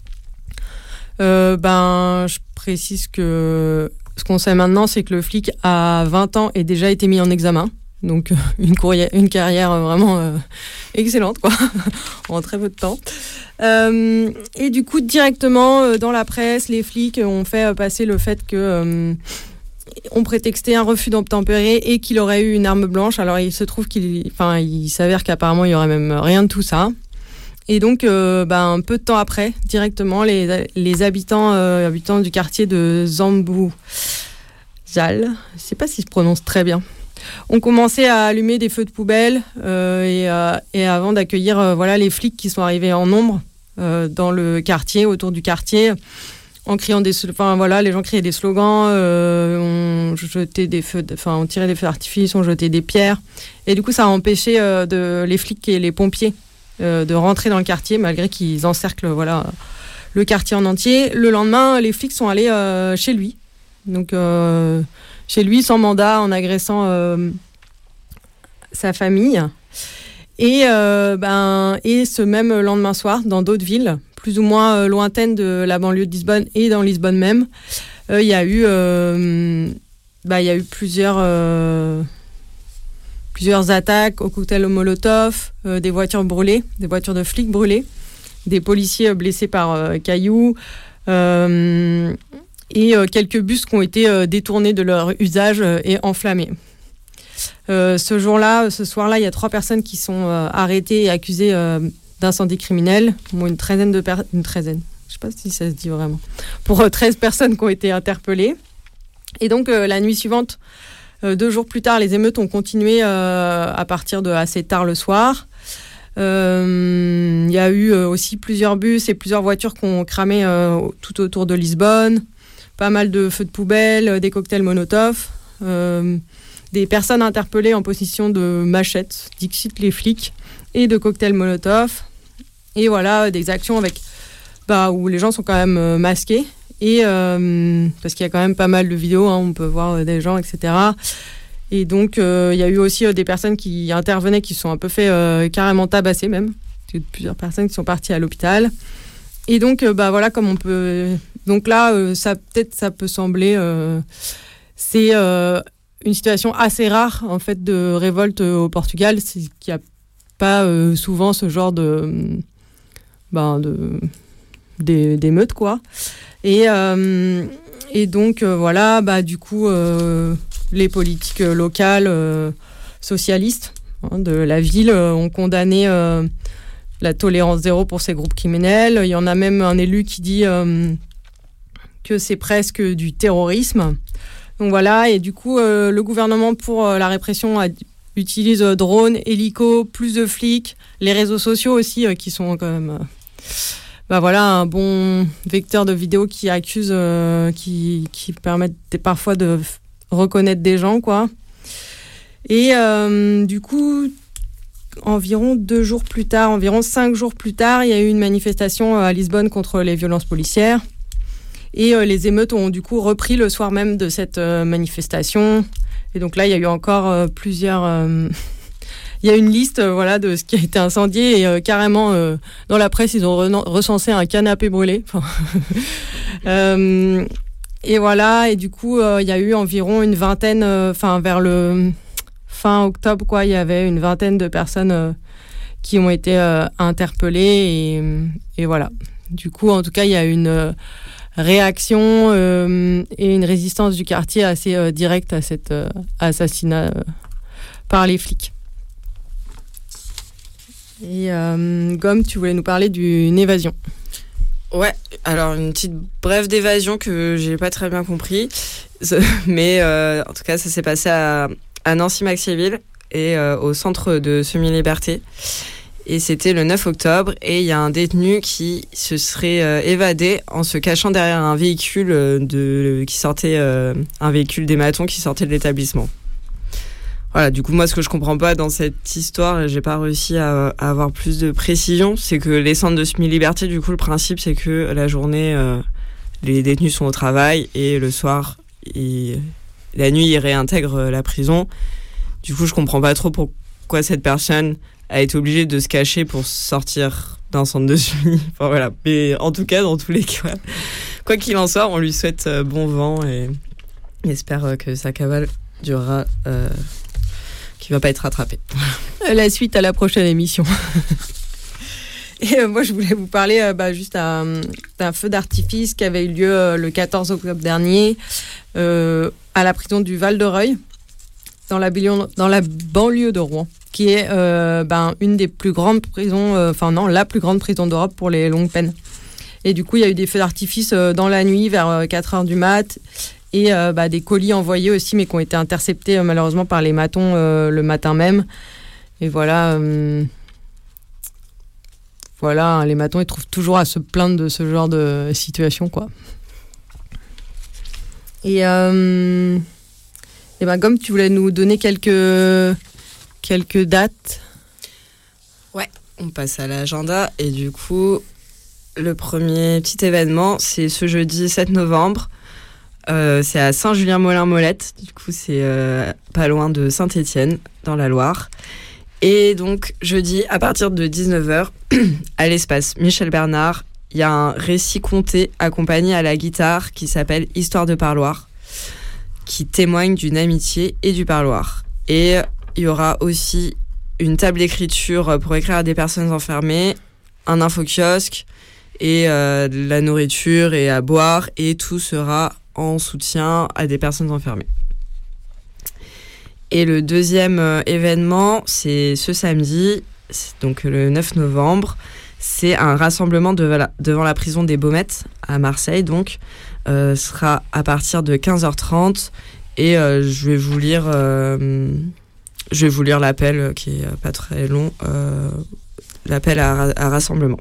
Je précise que ce qu'on sait maintenant, c'est que le flic à 20 ans a déjà été mis en examen. Donc une carrière vraiment excellente, quoi, en très peu de temps. Et du coup, directement dans la presse, les flics ont fait passer le fait que ont prétexté un refus d'obtempérer et qu'il aurait eu une arme blanche. Alors il se trouve il s'avère qu'apparemment il y aurait même rien de tout ça. Et donc, un peu de temps après, directement, les habitants du quartier de Zamboujal, je sais pas s'il se prononce très bien, ont commencé à allumer des feux de poubelle et avant d'accueillir les flics qui sont arrivés en nombre dans le quartier, autour du quartier, en criant les gens criaient des slogans, ont jeté des ont tiré des feux d'artifice, ont jeté des pierres, et du coup ça a empêché les flics et les pompiers de rentrer dans le quartier malgré qu'ils encerclent le quartier en entier. Le lendemain, les flics sont allés chez lui. Donc chez lui sans mandat, en agressant sa famille. Et ce même lendemain soir, dans d'autres villes, plus ou moins lointaines de la banlieue de Lisbonne et dans Lisbonne même, il y a eu plusieurs attaques au cocktail au Molotov, des voitures brûlées, des voitures de flics brûlées, des policiers blessés par cailloux, et quelques bus qui ont été détournés de leur usage et enflammés. Ce soir-là, il y a 3 personnes qui sont arrêtées et accusées d'incendie criminel. Une trezaine, je ne sais pas si ça se dit vraiment, pour 13 personnes qui ont été interpellées. Et donc, la nuit suivante, 2 jours plus tard, les émeutes ont continué à partir de assez tard le soir. Il y a eu aussi plusieurs bus et plusieurs voitures qui ont cramé tout autour de Lisbonne. Pas mal de feux de poubelle, des cocktails Molotov, des personnes interpellées en possession de machettes, dixit les flics, et de cocktails Molotov. Et voilà, des actions où les gens sont quand même masqués. Et parce qu'il y a quand même pas mal de vidéos, on peut voir des gens, etc. Et donc, il y a eu aussi des personnes qui intervenaient, qui se sont un peu fait carrément tabasser même. Il y a plusieurs personnes qui sont parties à l'hôpital. Et donc, voilà, comme on peut... Donc là, ça peut sembler... c'est une situation assez rare, en fait, de révolte au Portugal. C'est qu'il n'y a pas souvent ce genre d'émeutes, quoi. Et donc, voilà, du coup, les politiques locales socialistes de la ville ont condamné la tolérance zéro pour ces groupes criminels. Il y en a même un élu qui dit que c'est presque du terrorisme. Donc voilà, et du coup, le gouvernement pour la répression utilise drones, hélicos, plus de flics, les réseaux sociaux aussi qui sont quand même... un bon vecteur de vidéos qui accuse, qui permettent parfois de reconnaître des gens, quoi. Et du coup, environ 5 jours plus tard, il y a eu une manifestation à Lisbonne contre les violences policières. Et les émeutes ont du coup repris le soir même de cette manifestation. Et donc là, il y a eu encore plusieurs... Il y a une liste de ce qui a été incendié et carrément dans la presse ils ont recensé un canapé brûlé. Et voilà, et du coup il y a eu environ une vingtaine, vers le fin octobre quoi, il y avait une vingtaine de personnes qui ont été interpellées et voilà. Du coup en tout cas il y a une réaction et une résistance du quartier assez directe à cet assassinat par les flics. Et Gomme, tu voulais nous parler d'une évasion. Ouais, alors une petite brève d'évasion que j'ai pas très bien compris, mais en tout cas ça s'est passé à Nancy-Maxéville et au centre de semi-liberté. Et c'était le 9 octobre et il y a un détenu qui se serait évadé en se cachant derrière un véhicule un véhicule des matons qui sortait de l'établissement. Voilà, du coup, moi, ce que je comprends pas dans cette histoire, j'ai pas réussi à avoir plus de précision, c'est que les centres de semi-liberté, du coup, le principe, c'est que la journée, les détenus sont au travail et le soir, la nuit, ils réintègrent la prison. Du coup, je comprends pas trop pourquoi cette personne a été obligée de se cacher pour sortir d'un centre de semi. Enfin, voilà. Mais en tout cas, dans tous les cas, quoi qu'il en soit, on lui souhaite bon vent et espère que sa cavale durera... qui va pas être rattrapé. La suite à la prochaine émission. Et moi, je voulais vous parler juste d'un feu d'artifice qui avait eu lieu le 14 octobre dernier à la prison du Val-de-Reuil, dans la banlieue de Rouen, qui est une des plus grandes prisons, la plus grande prison d'Europe pour les longues peines. Et du coup, il y a eu des feux d'artifice dans la nuit, vers 4h du mat'. Et des colis envoyés aussi, mais qui ont été interceptés malheureusement par les matons le matin même. Et voilà, les matons, ils trouvent toujours à se plaindre de ce genre de situation, quoi. Et Gomme, tu voulais nous donner quelques dates. Ouais, on passe à l'agenda. Et du coup, le premier petit événement, c'est ce jeudi 7 novembre. C'est à Saint-Julien-Molin-Molette, du coup c'est pas loin de Saint-Étienne, dans la Loire. Et donc jeudi, à partir de 19h, à l'espace Michel Bernard, il y a un récit conté accompagné à la guitare qui s'appelle Histoire de parloir, qui témoigne d'une amitié et du parloir. Et il y aura aussi une table d'écriture pour écrire à des personnes enfermées, un info-kiosque et de la nourriture et à boire, et tout sera en soutien à des personnes enfermées. Et le deuxième événement, c'est ce samedi, donc le 9 novembre, c'est un rassemblement devant la prison des Baumettes à Marseille, donc sera à partir de 15h30 et je vais vous lire l'appel qui est pas très long, l'appel à rassemblement.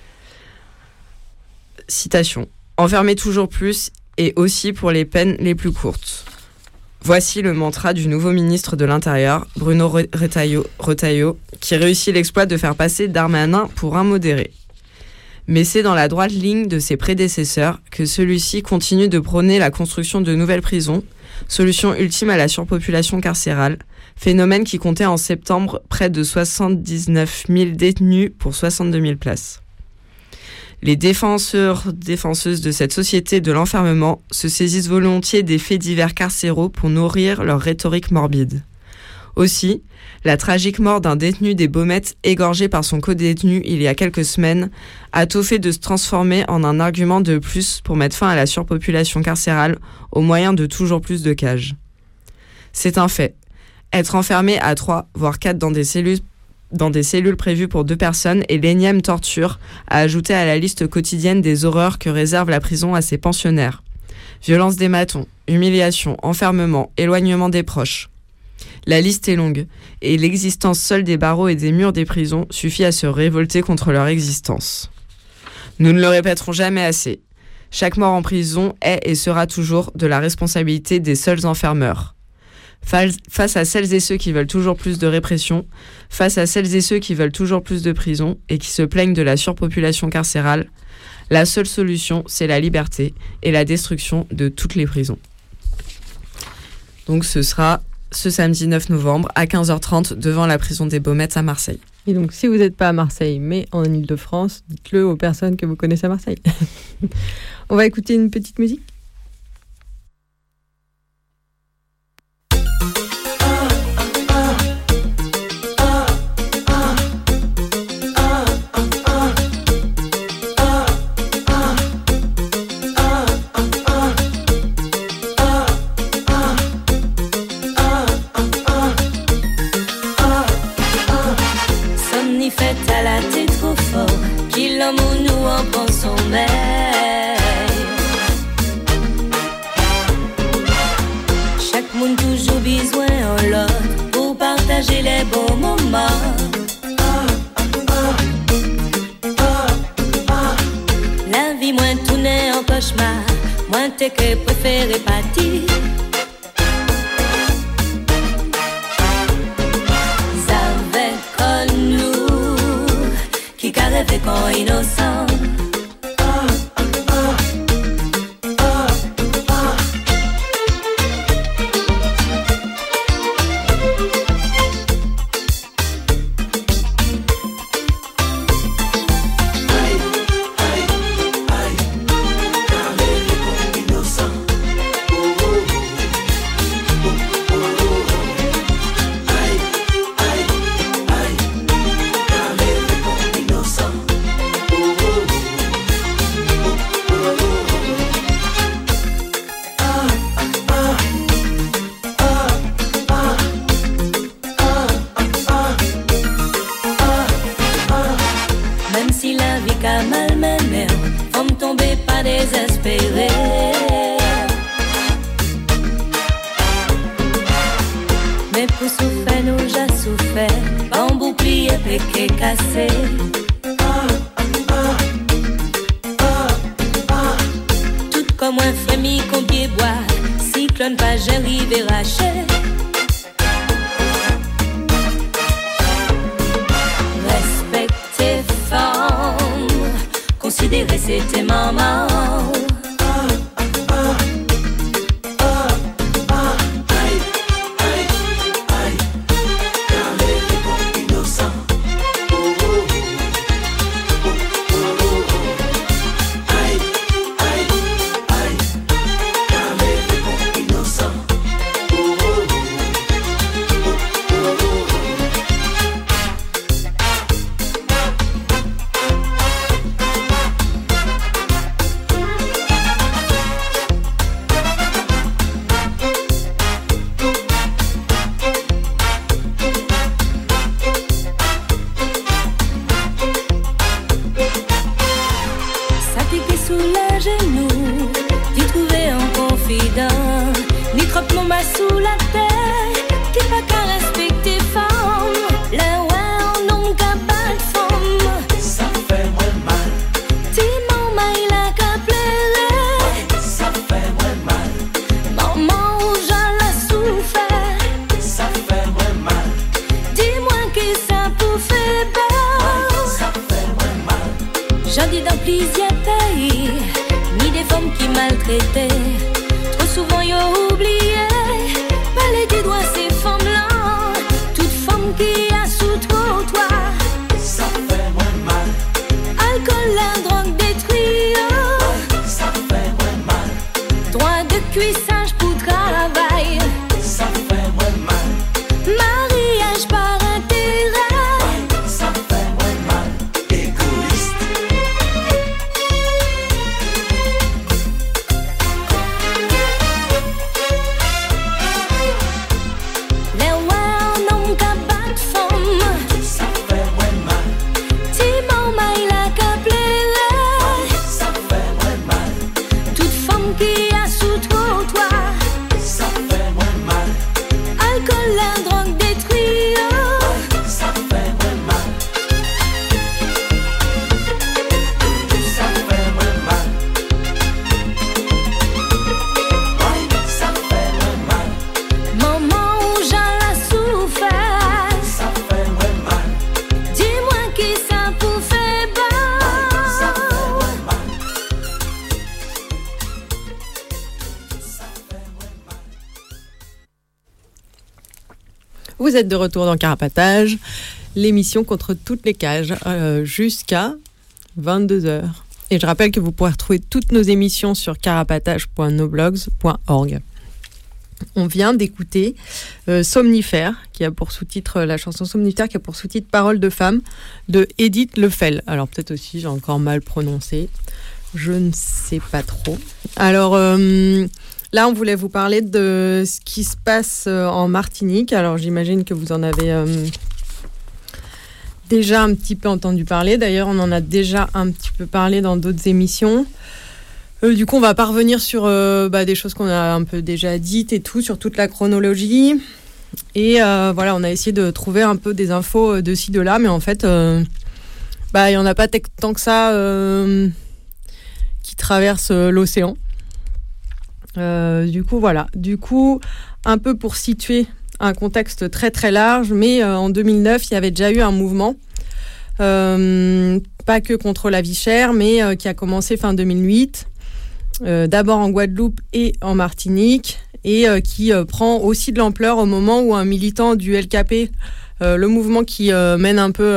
Citation. Enfermer toujours plus et aussi pour les peines les plus courtes. Voici le mantra du nouveau ministre de l'Intérieur, Bruno Retailleau, qui réussit l'exploit de faire passer Darmanin pour un modéré. Mais c'est dans la droite ligne de ses prédécesseurs que celui-ci continue de prôner la construction de nouvelles prisons, solution ultime à la surpopulation carcérale, phénomène qui comptait en septembre près de 79 000 détenus pour 62 000 places. Les défenseuses de cette société de l'enfermement se saisissent volontiers des faits divers carcéraux pour nourrir leur rhétorique morbide. Aussi, la tragique mort d'un détenu des Baumettes égorgé par son codétenu il y a quelques semaines a tôt fait de se transformer en un argument de plus pour mettre fin à la surpopulation carcérale au moyen de toujours plus de cages. C'est un fait. Être enfermé à 3, voire 4 dans des cellules prévues pour 2 personnes est l'énième torture à ajouter à la liste quotidienne des horreurs que réserve la prison à ses pensionnaires. Violence des matons, humiliation, enfermement, éloignement des proches. La liste est longue, et l'existence seule des barreaux et des murs des prisons suffit à se révolter contre leur existence. Nous ne le répéterons jamais assez. Chaque mort en prison est et sera toujours de la responsabilité des seuls enfermeurs. Face à celles et ceux qui veulent toujours plus de répression, face à celles et ceux qui veulent toujours plus de prison et qui se plaignent de la surpopulation carcérale, la seule solution, c'est la liberté et la destruction de toutes les prisons. Donc ce sera ce samedi 9 novembre à 15h30 devant la prison des Baumettes à Marseille. Et donc si vous n'êtes pas à Marseille mais en Ile-de-France, dites-le aux personnes que vous connaissez à Marseille. On va écouter une petite musique. Les bons moments. La vie moins tournée en cauchemar, moins t'es que préféré partir. J'avais connu qui rêvait quand innocent. J'en dis dans plusieurs pays, ni des femmes qui maltraitaient. Trop souvent y'ont oublié, parler du doigt ces femmes-là. Toute femme qui a sous trottoir, ça fait moins mal. Alcool, la drogue, des Vous êtes de retour dans Carapatage, l'émission contre toutes les cages, jusqu'à 22h. Et je rappelle que vous pourrez retrouver toutes nos émissions sur carapatage.noblogs.org. On vient d'écouter Somnifère, qui a pour sous-titre, la chanson Somnifère, qui a pour sous-titre Paroles de femme, de Edith Lefel. Alors peut-être aussi, j'ai encore mal prononcé, je ne sais pas trop. Alors là, on voulait vous parler de ce qui se passe en Martinique. Alors j'imagine que vous en avez déjà un petit peu entendu parler. D'ailleurs, on en a déjà un petit peu parlé dans d'autres émissions. Du coup, on va pas revenir sur des choses qu'on a un peu déjà dites et tout, sur toute la chronologie. Et voilà, on a essayé de trouver un peu des infos de ci, de là, mais en fait, il y en a pas tant que ça qui traversent l'océan. Du coup, voilà. Du coup, un peu pour situer un contexte très très large, mais en 2009, il y avait déjà eu un mouvement, pas que contre la vie chère, mais qui a commencé fin 2008. D'abord en Guadeloupe et en Martinique, et qui prend aussi de l'ampleur au moment où un militant du LKP, le mouvement qui mène un peu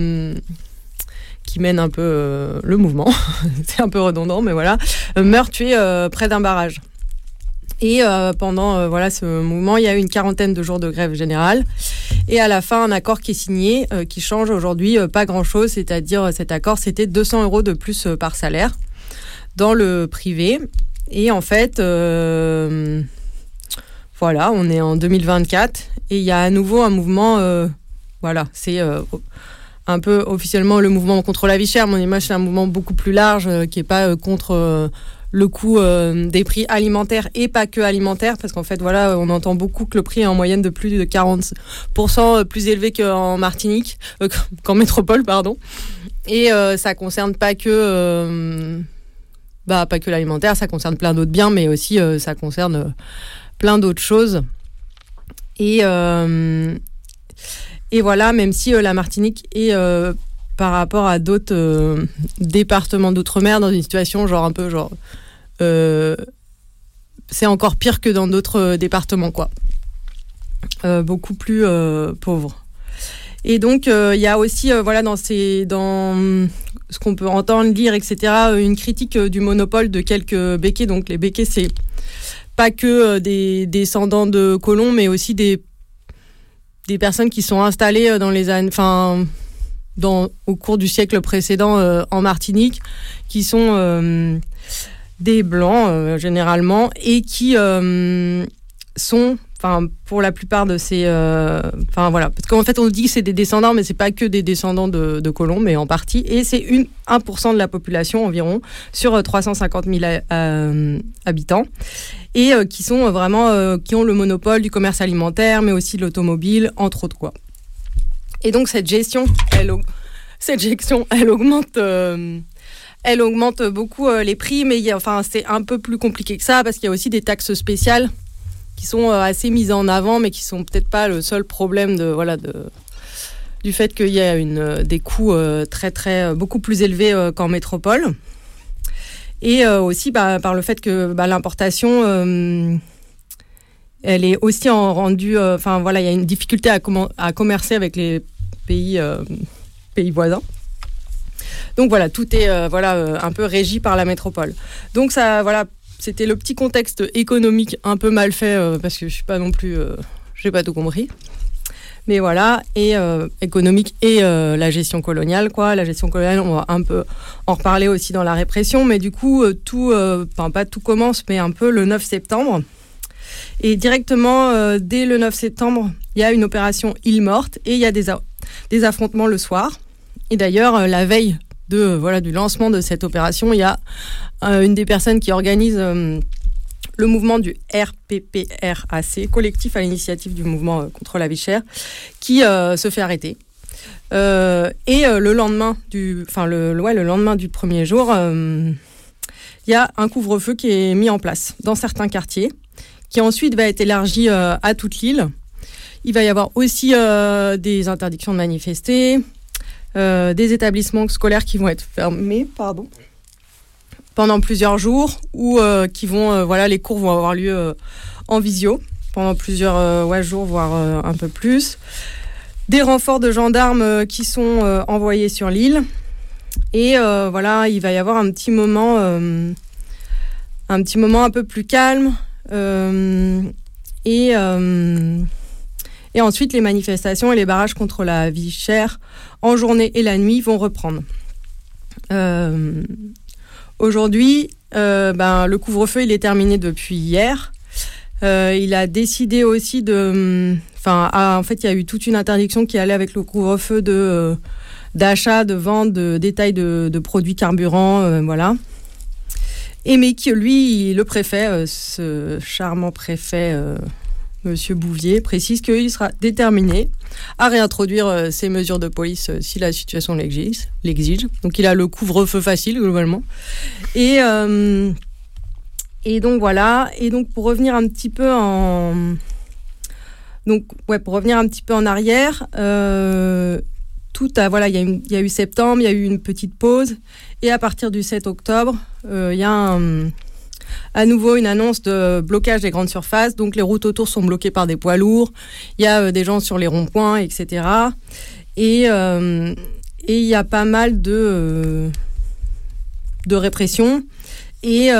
le mouvement, c'est un peu redondant, mais voilà, meurt tué près d'un barrage. Et pendant ce mouvement, il y a eu une 40aine de jours de grève générale. Et à la fin, un accord qui est signé, qui change aujourd'hui pas grand-chose, c'est-à-dire cet accord, c'était 200 € de plus par salaire dans le privé. Et en fait, on est en 2024 et il y a à nouveau un mouvement, c'est un peu officiellement le mouvement contre la vie chère. Mon image, c'est un mouvement beaucoup plus large qui n'est pas contre le coût des prix alimentaires et pas que alimentaires, parce qu'en fait, on entend beaucoup que le prix est en moyenne de plus de 40% plus élevé qu'en Martinique, qu'en métropole, pardon. Et ça concerne pas que l'alimentaire, ça concerne plein d'autres biens, mais aussi ça concerne plein d'autres choses. Et voilà, même si la Martinique est par rapport à d'autres départements d'outre-mer dans une situation c'est encore pire que dans d'autres départements, quoi. Beaucoup plus pauvres. Et donc il y a aussi dans ce qu'on peut entendre, lire, etc., une critique du monopole de quelques béquets. Donc les béquets, c'est pas que des descendants de colons, mais aussi des personnes qui sont installées dans les années, au cours du siècle précédent en Martinique, qui sont des blancs généralement, et qui sont, pour la plupart de ces, parce qu'en fait on dit que c'est des descendants, mais c'est pas que des descendants de colons, mais en partie, et c'est 1% de la population environ sur 350 000 habitants, et qui sont vraiment qui ont le monopole du commerce alimentaire, mais aussi de l'automobile, entre autres, quoi. Et donc cette gestion, elle augmente beaucoup les prix, mais c'est un peu plus compliqué que ça, parce qu'il y a aussi des taxes spéciales qui sont assez mises en avant, mais qui sont peut-être pas le seul problème du fait qu'il y a des coûts très très beaucoup plus élevés qu'en métropole, et aussi par le fait que l'importation elle est aussi rendue, il y a une difficulté à commercer avec les pays voisins. Donc voilà, tout est un peu régi par la métropole. Donc ça, c'était le petit contexte économique un peu mal fait, parce que je suis pas non plus, j'ai pas tout compris. Mais voilà, et économique et la gestion coloniale, quoi. La gestion coloniale, on va un peu en reparler aussi dans la répression, mais du coup, pas tout commence, mais un peu le 9 septembre. Et directement, dès le 9 septembre, il y a une opération Île Morte, et il y a des affrontements le soir. Et d'ailleurs, la veille du lancement de cette opération, il y a une des personnes qui organise le mouvement du RPPRAC, collectif à l'initiative du mouvement contre la vie chère, qui se fait arrêter. Et le lendemain du premier jour, il y a un couvre-feu qui est mis en place dans certains quartiers, qui ensuite va être élargi à toute l'île. Il va y avoir aussi des interdictions de manifester, des établissements scolaires qui vont être fermés, pendant plusieurs jours, ou les cours vont avoir lieu en visio. pendant plusieurs jours, voire un peu plus. Des renforts de gendarmes qui sont envoyés sur l'île. Et voilà, il va y avoir un petit moment un peu plus calme. Et ensuite, les manifestations et les barrages contre la vie chère en journée et la nuit vont reprendre. Aujourd'hui, le couvre-feu, il est terminé depuis hier. Il a décidé aussi en fait, il y a eu toute une interdiction qui allait avec le couvre-feu d'achat, de vente, de détail de produits carburants, voilà. Et mais que lui, le préfet, ce charmant préfet, Monsieur Bouvier, précise qu'il sera déterminé à réintroduire ces mesures de police si la situation l'exige. Donc il a le couvre-feu facile globalement. Et donc voilà. Et donc pour revenir un petit peu en arrière, il y a eu septembre, il y a eu une petite pause, et à partir du 7 octobre, il y a à nouveau une annonce de blocage des grandes surfaces. Donc les routes autour sont bloquées par des poids lourds, il y a des gens sur les ronds-points, etc. Et il y a pas mal de répression. Et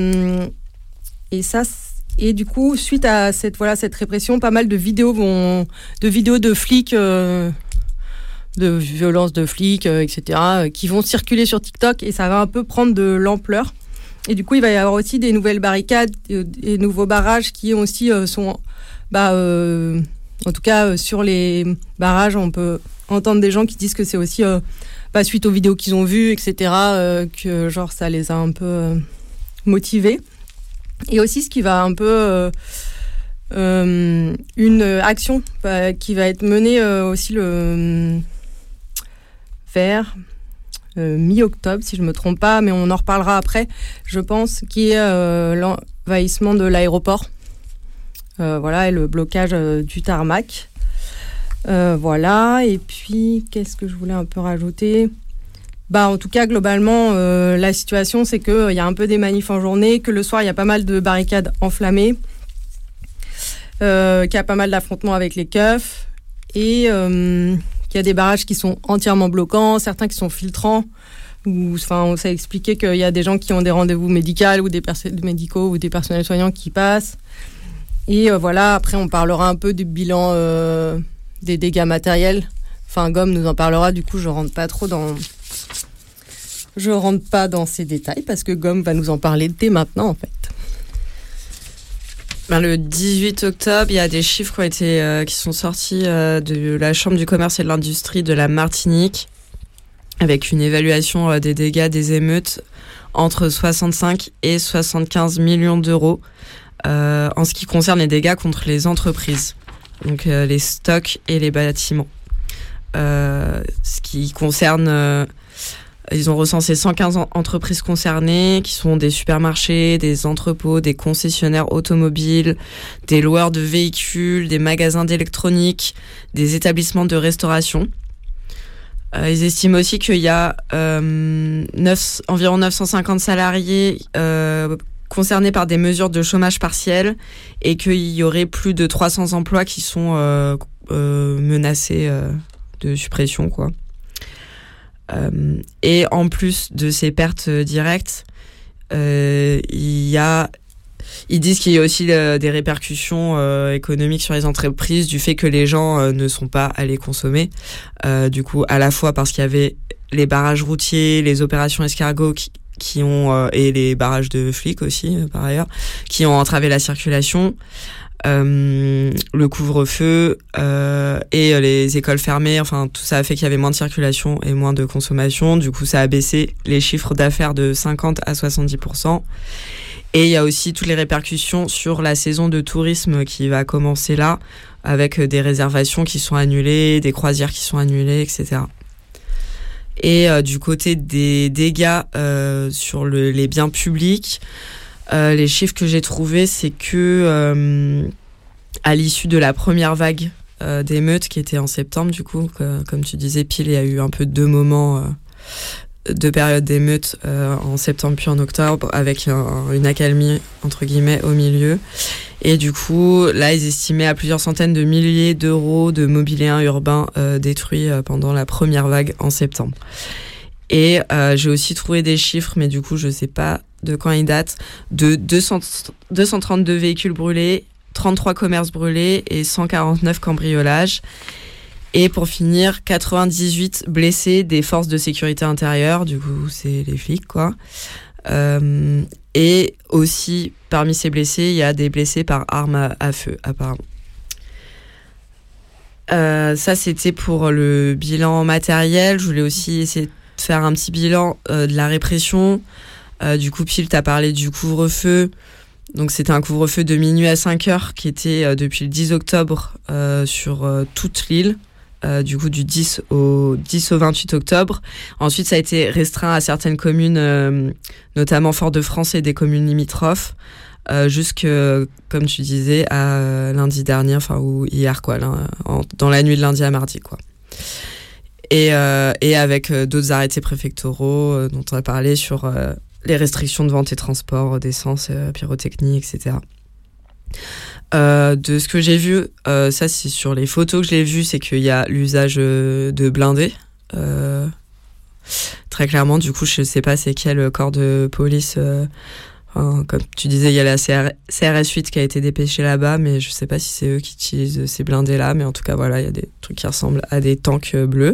du coup, suite à cette répression, pas mal de vidéos de flics, de violences de flics, etc., qui vont circuler sur TikTok, et ça va un peu prendre de l'ampleur. Et du coup, il va y avoir aussi des nouvelles barricades et nouveaux barrages qui aussi en tout cas, sur les barrages, on peut entendre des gens qui disent que c'est aussi suite aux vidéos qu'ils ont vues, etc., que genre ça les a un peu motivés. Et aussi, ce qui va un peu une action qui va être menée aussi vers mi-octobre, si je ne me trompe pas, mais on en reparlera après, je pense, qui est l'envahissement de l'aéroport. Et le blocage du tarmac. Et puis, qu'est-ce que je voulais un peu rajouter ? En tout cas, globalement, la situation, c'est qu'il y a un peu des manifs en journée, que le soir, il y a pas mal de barricades enflammées, qu'il y a pas mal d'affrontements avec les keufs, et qu'il y a des barrages qui sont entièrement bloquants, certains qui sont filtrants, on s'est expliqué qu'il y a des gens qui ont des rendez-vous médicaux ou des personnels soignants qui passent. Et après, on parlera un peu du bilan des dégâts matériels. Gomme nous en parlera, du coup, je rentre pas dans ces détails parce que Gomme va nous en parler dès maintenant, en fait. Le 18 octobre, il y a des chiffres qui sont sortis de la Chambre du commerce et de l'industrie de la Martinique, avec une évaluation des dégâts des émeutes entre 65 et 75 millions d'euros en ce qui concerne les dégâts contre les entreprises, donc les stocks et les bâtiments. Ce qui concerne... ils ont recensé 115 entreprises concernées, qui sont des supermarchés, des entrepôts, des concessionnaires automobiles, des loueurs de véhicules, des magasins d'électronique, des établissements de restauration. Ils estiment aussi qu'il y a environ 950 salariés concernés par des mesures de chômage partiel, et qu'il y aurait plus de 300 emplois qui sont menacés de suppression, quoi. Et en plus de ces pertes directes, ils disent qu'il y a aussi des répercussions économiques sur les entreprises du fait que les gens ne sont pas allés consommer. Du coup, à la fois parce qu'il y avait les barrages routiers, les opérations escargots qui ont et les barrages de flics aussi, par ailleurs, qui ont entravé la circulation. Le couvre-feu et les écoles fermées, tout ça a fait qu'il y avait moins de circulation et moins de consommation. Du coup, ça a baissé les chiffres d'affaires de 50 à 70%. Et il y a aussi toutes les répercussions sur la saison de tourisme qui va commencer là, avec des réservations qui sont annulées, des croisières qui sont annulées, etc. Et du côté des dégâts sur les biens publics, les chiffres que j'ai trouvés, c'est que à l'issue de la première vague d'émeutes qui était en septembre, du coup, comme tu disais, pile, il y a eu un peu deux moments deux périodes d'émeutes en septembre puis en octobre, avec une accalmie entre guillemets au milieu. Et du coup, là, ils estimaient à plusieurs centaines de milliers d'euros de mobilier urbain détruit pendant la première vague en septembre. Et j'ai aussi trouvé des chiffres, mais du coup, je sais pas de quand ils datent, de 232 véhicules brûlés, 33 commerces brûlés et 149 cambriolages. Et pour finir, 98 blessés des forces de sécurité intérieure, du coup, c'est les flics, quoi. Et aussi, parmi ces blessés, il y a des blessés par arme à feu, apparemment. Ça, c'était pour le bilan matériel. Je voulais aussi essayer de faire un petit bilan de la répression. Du coup, Pile, t'as parlé du couvre-feu. Donc, c'était un couvre-feu de minuit à 5h qui était depuis le 10 octobre sur toute l'île. Du coup, du 10 au 28 octobre. Ensuite, ça a été restreint à certaines communes, notamment Fort-de-France et des communes limitrophes, jusque, comme tu disais, à lundi dernier, enfin, ou hier, quoi, dans la nuit de lundi à mardi, quoi. Et avec d'autres arrêtés préfectoraux dont on a parlé sur les restrictions de vente et transport d'essence, pyrotechnie, etc. De ce que j'ai vu, ça c'est sur les photos que je l'ai vu, c'est qu'il y a l'usage de blindés. Très clairement, du coup, je sais pas c'est quel corps de police. Comme tu disais, il y a la CRS 8 qui a été dépêchée là-bas, mais je sais pas si c'est eux qui utilisent ces blindés-là, mais en tout cas, voilà, il y a des trucs qui ressemblent à des tanks bleus.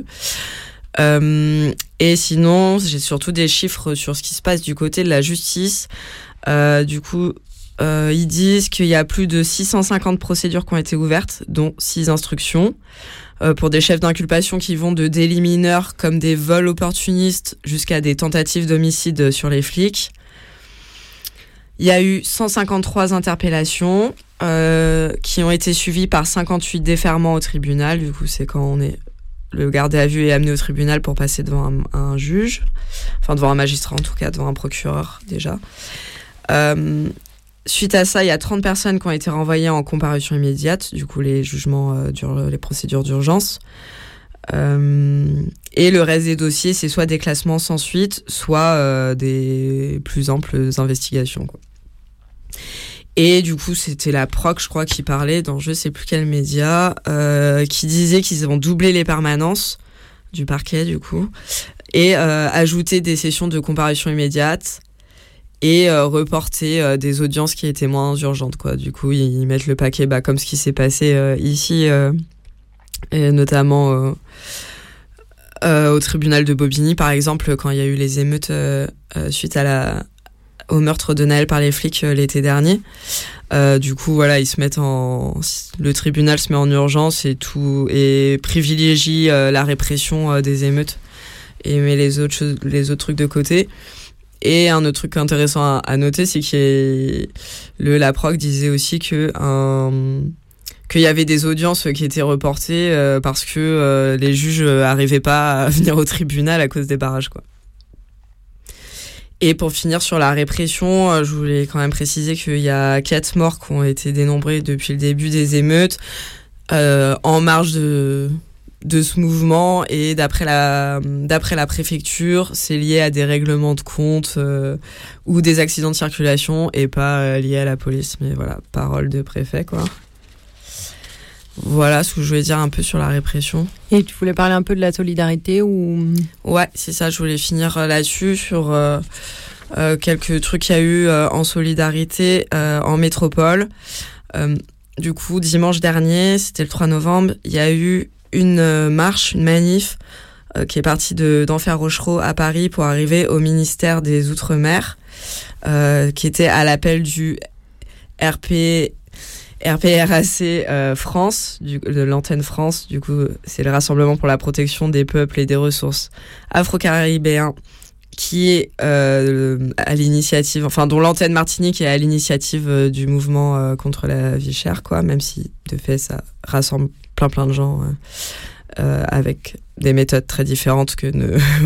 Et sinon, j'ai surtout des chiffres sur ce qui se passe du côté de la justice. Du coup, ils disent qu'il y a plus de 650 procédures qui ont été ouvertes, dont 6 instructions, pour des chefs d'inculpation qui vont de délits mineurs comme des vols opportunistes jusqu'à des tentatives d'homicide sur les flics. Il y a eu 153 interpellations qui ont été suivies par 58 déferments au tribunal. Du coup, c'est quand le gardé à vue est amené au tribunal pour passer devant un juge, enfin devant un magistrat en tout cas, devant un procureur déjà. Suite à ça, il y a 30 personnes qui ont été renvoyées en comparution immédiate, du coup les jugements, les procédures d'urgence. Et le reste des dossiers, c'est soit des classements sans suite, soit des plus amples investigations, quoi. Et du coup, c'était la proc, je crois, qui parlait dans je sais plus quel média, qui disait qu'ils ont doublé les permanences du parquet, du coup, et ajouté des sessions de comparution immédiate et reporter des audiences qui étaient moins urgentes, quoi. Du coup, ils mettent le paquet, comme ce qui s'est passé ici, et notamment au tribunal de Bobigny, par exemple, quand il y a eu les émeutes suite au meurtre de Naël par les flics l'été dernier. Du coup, voilà, le tribunal se met en urgence et privilégie la répression des émeutes et met les autres trucs de côté. Et un autre truc intéressant à noter, c'est que la proc disait aussi qu'il y avait des audiences qui étaient reportées parce que les juges n'arrivaient pas à venir au tribunal à cause des barrages, quoi. Et pour finir sur la répression, je voulais quand même préciser qu'il y a 4 morts qui ont été dénombrés depuis le début des émeutes, en marge de ce mouvement, et d'après la préfecture, c'est lié à des règlements de compte ou des accidents de circulation et pas lié à la police. Mais voilà, parole de préfet, quoi. Voilà ce que je voulais dire un peu sur la répression. Et tu voulais parler un peu de la solidarité ou... Ouais, c'est ça, je voulais finir là-dessus sur quelques trucs qu'il y a eu en solidarité en métropole. Du coup, dimanche dernier, c'était le 3 novembre, il y a eu une manif qui est partie d'Enfer Rochereau à Paris pour arriver au ministère des Outre-mer, qui était à l'appel du RPRAC France, de l'antenne France. Du coup, c'est le Rassemblement pour la protection des peuples et des ressources afro-caribéens, qui est à l'initiative, enfin dont l'antenne Martinique est à l'initiative du mouvement contre la vie chère, quoi. Même si de fait ça rassemble plein de gens avec des méthodes très différentes que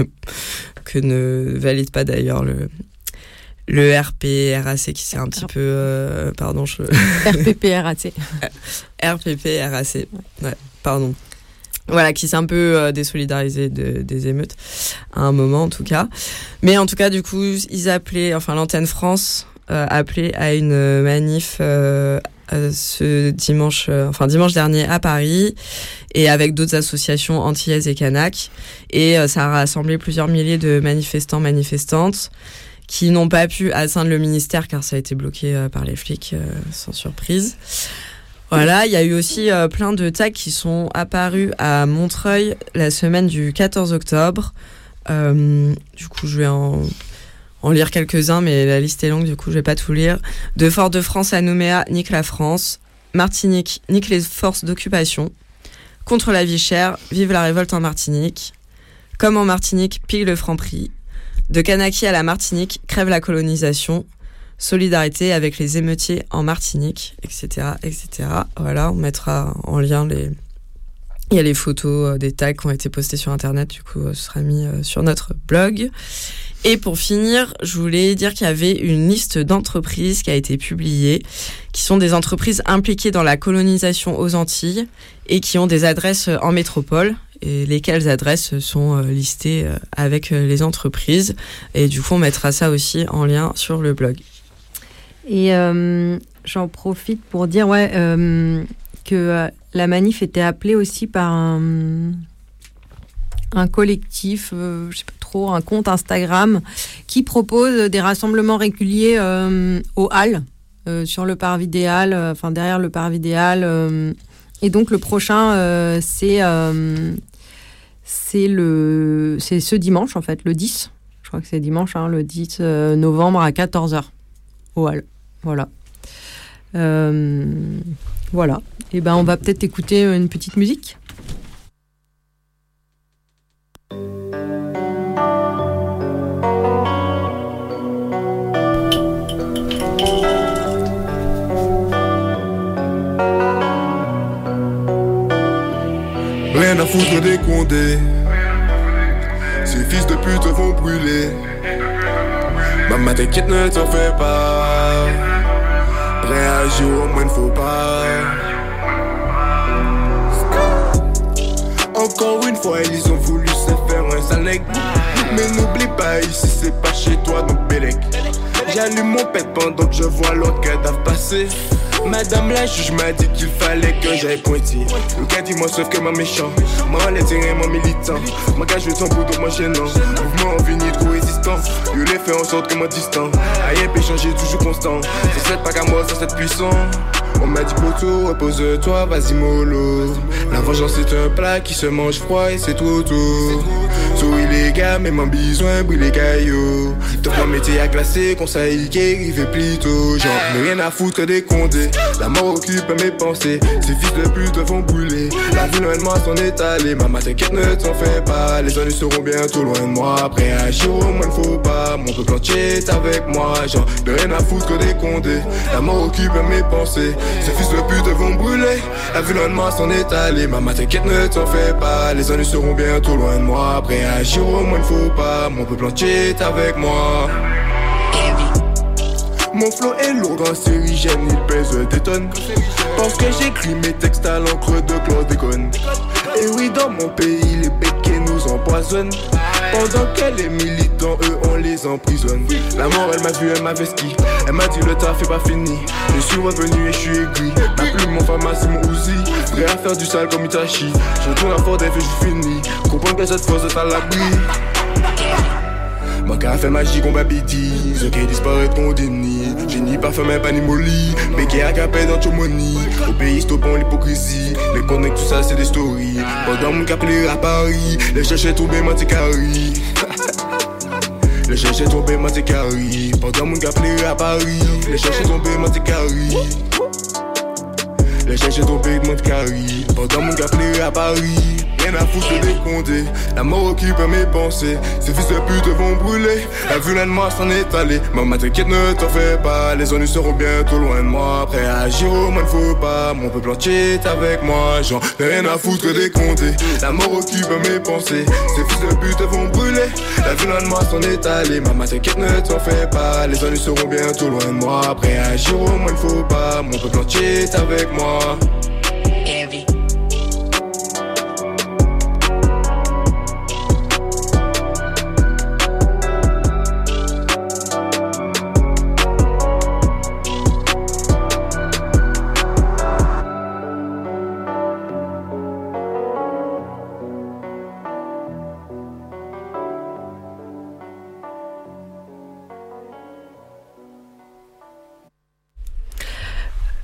ne valide pas d'ailleurs le RPRAC, qui c'est un petit peu... RPPRAC. RPPRAC, ouais, pardon. Voilà, qui s'est un peu désolidarisé des émeutes, à un moment en tout cas. Mais en tout cas, du coup, ils appelaient, enfin l'antenne France appelait à une manif ce dimanche dernier à Paris, et avec d'autres associations antillaises et kanaks. Et ça a rassemblé plusieurs milliers de manifestantes qui n'ont pas pu atteindre le ministère car ça a été bloqué par les flics, sans surprise. Voilà, il y a eu aussi plein de tags qui sont apparus à Montreuil la semaine du 14 octobre. Du coup, je vais en lire quelques-uns, mais la liste est longue, du coup, je vais pas tout lire. De Fort-de-France à Nouméa, nique la France. Martinique, nique les forces d'occupation. Contre la vie chère, vive la révolte en Martinique. Comme en Martinique, pille le franc-prix. De Kanaki à la Martinique, crève la colonisation. Solidarité avec les émeutiers en Martinique, etc., etc. Voilà, on mettra en lien il y a les photos des tags qui ont été postés sur Internet, du coup, ce sera mis sur notre blog. Et pour finir, je voulais dire qu'il y avait une liste d'entreprises qui a été publiée, qui sont des entreprises impliquées dans la colonisation aux Antilles et qui ont des adresses en métropole. Et lesquelles adresses sont listées avec les entreprises. Et du coup, on mettra ça aussi en lien sur le blog. Et j'en profite pour dire que la manif était appelée aussi par un collectif, je sais pas trop, un compte Instagram qui propose des rassemblements réguliers aux Halles, sur le parvis des Halles, enfin derrière le parvis des Halles. Et donc le prochain, c'est ce dimanche en fait, le 10. Je crois que c'est dimanche, le 10 novembre à 14h aux Halles. Voilà. Voilà. Et ben on va peut-être écouter une petite musique. Rien à foutre des condés. Ces fils de pute vont brûler. Maman t'inquiète, ne t'en fais pas. Prêt à agir, au moins ne faut pas. Encore une fois, ils ont voulu se faire un sale nègre. Mais n'oublie pas, ici c'est pas chez toi, donc Bélec. J'allume mon pet pendant que je vois l'autre cadavre passer. Madame la juge m'a dit qu'il fallait que j'aille pointiller. Le gars dit moi sauf que moi méchant. Moi les terrains, moi militant. Moi gars je veux ton bout de moi gênant. Mouvement en vini trop résistant. Je l'ai fait en sorte que moi distant. Aïe peut changer toujours constant. Ça c'est pas qu'à moi, ça c'est puissant. On m'a dit poto, repose-toi, vas-y mollo. La vengeance c'est un plat qui se mange froid et c'est trop tôt. Souris les gars, même en besoin, brûle les cailloux. Top mon métier à glacer, conseil qui arrive plus tôt. Genre, mais rien à foutre des condés. La mort occupe mes pensées. Ces fils de pute vont brûler. La vie nouvellement s'en est allée. Maman t'inquiète, ne t'en fais pas. Les ennuis seront bientôt loin de moi. Après agir, au moins ne faut pas. Mon peuple entier est avec moi. Genre, de rien à foutre des condés. La mort occupe mes pensées. Ces fils de pute vont brûler. La vie nouvellement s'en est allée. Maman t'inquiète, ne t'en fais pas. Les ennuis seront bientôt loin de moi. Après agir, au moins ne faut pas. Mon peuple entier est avec moi. Mon flow est lourd, cancérigène, il pèse des tonnes. Parce que j'écris mes textes à l'encre de chlordécone. Et oui, dans mon pays, les béquets nous empoisonnent. Pendant que les militants, eux, on les emprisonne. La mort, elle m'a vu, elle m'a vesti. Elle m'a dit le taf est pas fini. Je suis revenu et je suis aigri. Ma plume, mon pharmacie, mon Uzi. Prêt à faire du sale comme Itachi. Je retourne à Fort et je finis. Comprends que cette force est à l'abri. Mon café magique, on babidise. Ok, disparaître, on dénie. Génie, parfum, même pas ni molly. Béquet à capé dans Chomoni. Au pays, stoppons l'hypocrisie. Les connects, tout ça, c'est des stories. Pendant mon capé à Paris. Les chercheurs tombés, Monte Carri. Les chercheurs tombés, Monte Carri. Pendant mon capé à Paris. Les chercheurs tombés, Monte Carri. Les chercheurs tombés, Monte Carri. Pendant mon capé à Paris. Rien à foutre des condés. La mort occupe mes pensées. Ces fils de pute vont brûler. La vue de moi s'en est allée. Maman t'inquiète, ne t'en fais pas. Les ennuis seront bientôt loin de moi. Prêt à agir, au moins ne faut pas. Mon peuple entier est avec moi. J'en ai rien à foutre des condés. La mort occupe mes pensées. Ces fils de pute vont brûler. La vue de moi s'en est allée. Maman t'inquiète, ne t'en fais pas. Les ennuis seront bientôt loin de moi. Prêt à agir, au moins ne faut pas. Mon peuple entier est avec moi.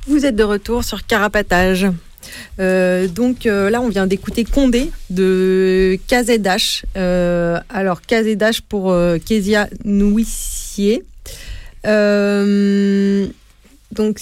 Vous êtes de retour sur Carapatage. Donc là, on vient d'écouter Condé de KZH. Alors, KZH pour Kezia Nouissier. Donc,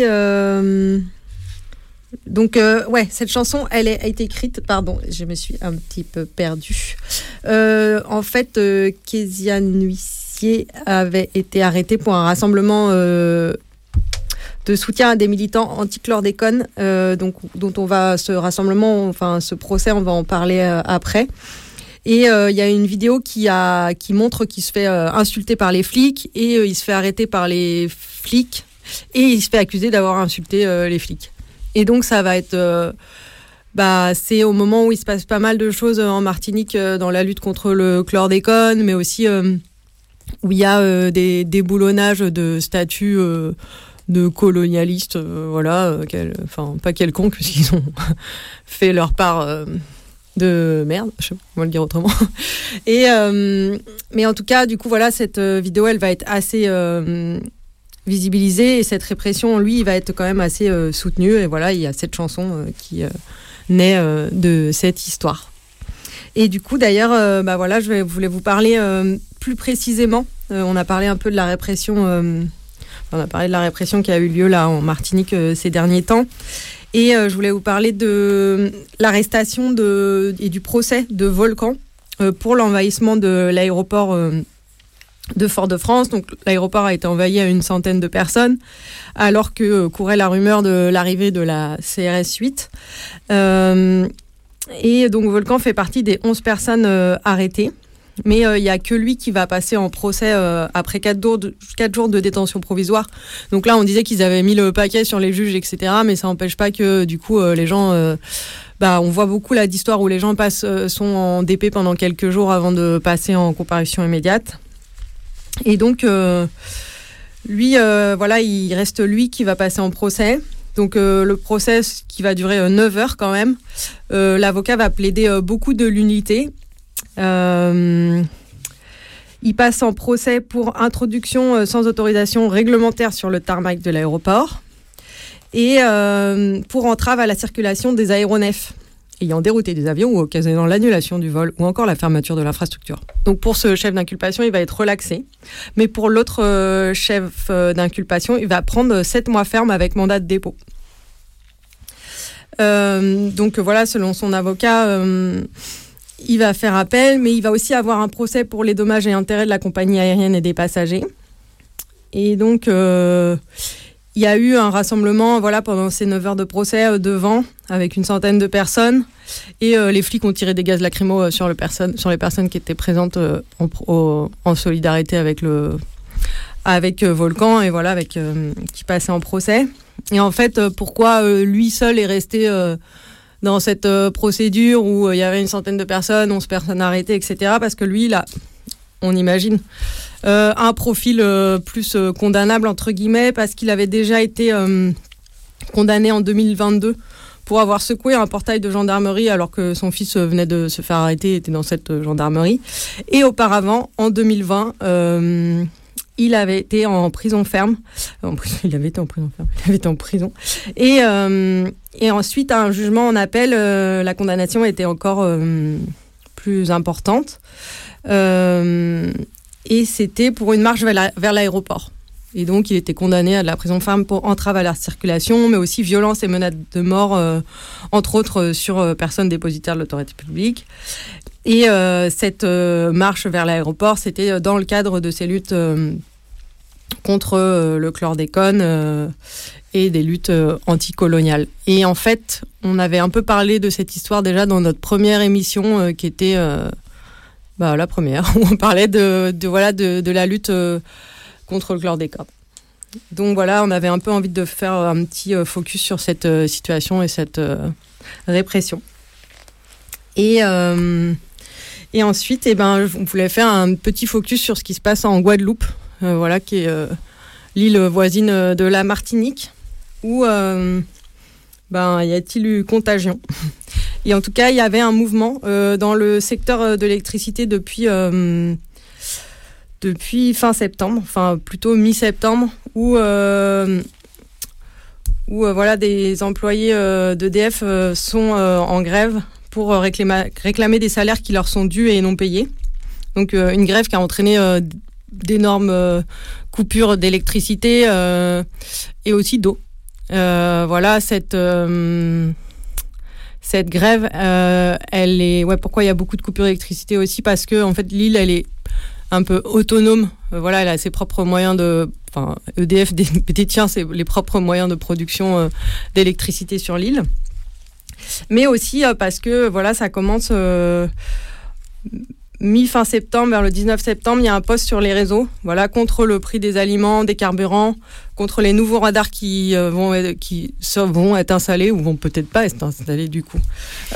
cette chanson, elle a été écrite... Pardon, je me suis un petit peu perdue. En fait, Kezia Nouissier avait été arrêtée pour un rassemblement... de soutien à des militants anti-chlordécone, dont on va ce procès, on va en parler après. Et il y a une vidéo qui montre qu'il se fait insulter par les flics et il se fait arrêter par les flics et il se fait accuser d'avoir insulté les flics. Et donc ça va être, c'est au moment où il se passe pas mal de choses en Martinique dans la lutte contre le chlordécone, mais aussi où il y a des déboulonnages de statuts de colonialistes, pas quelconques, puisqu'ils ont fait leur part de merde, je sais pas comment le dire autrement. Et mais en tout cas, du coup, voilà, cette vidéo, elle va être assez visibilisée et cette répression, lui, il va être quand même assez soutenu. Et voilà, il y a cette chanson qui naît de cette histoire. Et du coup, d'ailleurs, je voulais vous parler plus précisément. On a parlé un peu de la répression. On a parlé de la répression qui a eu lieu là en Martinique ces derniers temps. Et je voulais vous parler de l'arrestation et du procès de Volcan pour l'envahissement de l'aéroport de Fort-de-France. Donc l'aéroport a été envahi à une centaine de personnes alors que courait la rumeur de l'arrivée de la CRS 8. Et donc Volcan fait partie des 11 personnes arrêtées. Mais il n'y a que lui qui va passer en procès après 4 jours de détention provisoire. Donc là, on disait qu'ils avaient mis le paquet sur les juges, etc. Mais ça n'empêche pas que, du coup, les gens... on voit beaucoup là d'histoires où les gens sont en DP pendant quelques jours avant de passer en comparution immédiate. Et donc, lui, il reste lui qui va passer en procès. Donc, le procès qui va durer 9 heures quand même. L'avocat va plaider beaucoup de l'unité. Il passe en procès pour introduction sans autorisation réglementaire sur le tarmac de l'aéroport et pour entrave à la circulation des aéronefs ayant dérouté des avions ou occasionnant l'annulation du vol ou encore la fermeture de l'infrastructure. Donc pour ce chef d'inculpation, il va être relaxé. Mais pour l'autre chef d'inculpation, il va prendre 7 mois ferme avec mandat de dépôt. Donc voilà, selon son avocat... il va faire appel, mais il va aussi avoir un procès pour les dommages et intérêts de la compagnie aérienne et des passagers. Et donc, il y a eu un rassemblement pendant ces 9 heures de procès devant, avec une centaine de personnes. Et les flics ont tiré des gaz lacrymaux sur les personnes qui étaient présentes en solidarité avec Volcan et qui passait en procès. Et en fait, pourquoi lui seul est resté... dans cette procédure où il y avait une centaine de personnes, 11 personnes arrêtées, etc. Parce que lui, là, on imagine, un profil plus condamnable, entre guillemets, parce qu'il avait déjà été condamné en 2022 pour avoir secoué un portail de gendarmerie alors que son fils venait de se faire arrêter, était dans cette gendarmerie. Et auparavant, en 2020... il avait été en prison ferme. Il avait été en prison. Et ensuite, à un jugement en appel, la condamnation était encore plus importante. Et c'était pour une marche vers l'aéroport. Et donc, il était condamné à de la prison ferme pour entrave à la circulation, mais aussi violence et menace de mort, entre autres sur personnes dépositaires de l'autorité publique. Et cette marche vers l'aéroport, c'était dans le cadre de ces luttes contre le chlordécone et des luttes anticoloniales. Et en fait, on avait un peu parlé de cette histoire déjà dans notre première émission qui était la première, où on parlait de la lutte contre le chlordécone. Donc voilà, on avait un peu envie de faire un petit focus sur cette situation et cette répression. Et ensuite, on voulait faire un petit focus sur ce qui se passe en Guadeloupe, qui est l'île voisine de la Martinique, où y a-t-il eu contagion. Et en tout cas, il y avait un mouvement dans le secteur de l'électricité depuis fin septembre, enfin plutôt mi-septembre, où où voilà, des employés d'EDF sont en grève pour réclamer des salaires qui leur sont dus et non payés. Donc une grève qui a entraîné d'énormes coupures d'électricité et aussi d'eau. Voilà, cette grève, elle est... Ouais, pourquoi il y a beaucoup de coupures d'électricité aussi? Parce que en fait, l'île, elle est un peu autonome. Voilà, elle a ses propres moyens de... Enfin, EDF détient les propres moyens de production d'électricité sur l'île. Mais aussi parce que, voilà, ça commence... mi-fin septembre, vers le 19 septembre, il y a un post sur les réseaux, voilà, contre le prix des aliments, des carburants, contre les nouveaux radars qui vont être installés, ou vont peut-être pas être installés du coup.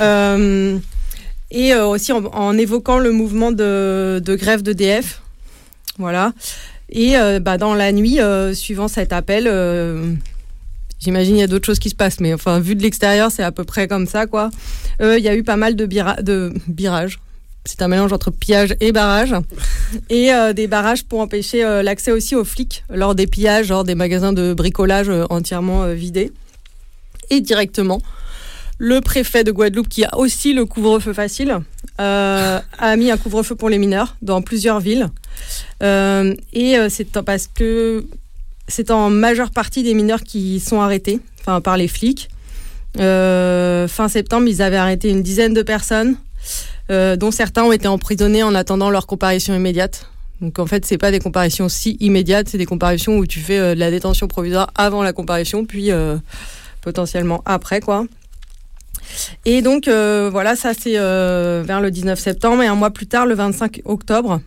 Et aussi en évoquant le mouvement de grève d'EDF. Voilà. Et dans la nuit, suivant cet appel, j'imagine il y a d'autres choses qui se passent, mais enfin, vu de l'extérieur, c'est à peu près comme ça, quoi. Il y a eu pas mal de birages. C'est un mélange entre pillage et barrage. Et des barrages pour empêcher l'accès aussi aux flics lors des pillages, genre des magasins de bricolage entièrement vidés. Et directement, le préfet de Guadeloupe, qui a aussi le couvre-feu facile, a mis un couvre-feu pour les mineurs dans plusieurs villes. C'est parce que c'est en majeure partie des mineurs qui sont arrêtés par les flics. Fin septembre, ils avaient arrêté une dizaine de personnes, dont certains ont été emprisonnés en attendant leur comparution immédiate. Donc en fait, c'est pas des comparutions si immédiates, c'est des comparutions où tu fais de la détention provisoire avant la comparution, puis potentiellement après, quoi. Et donc voilà, ça c'est vers le 19 septembre, et un mois plus tard, le 25 octobre,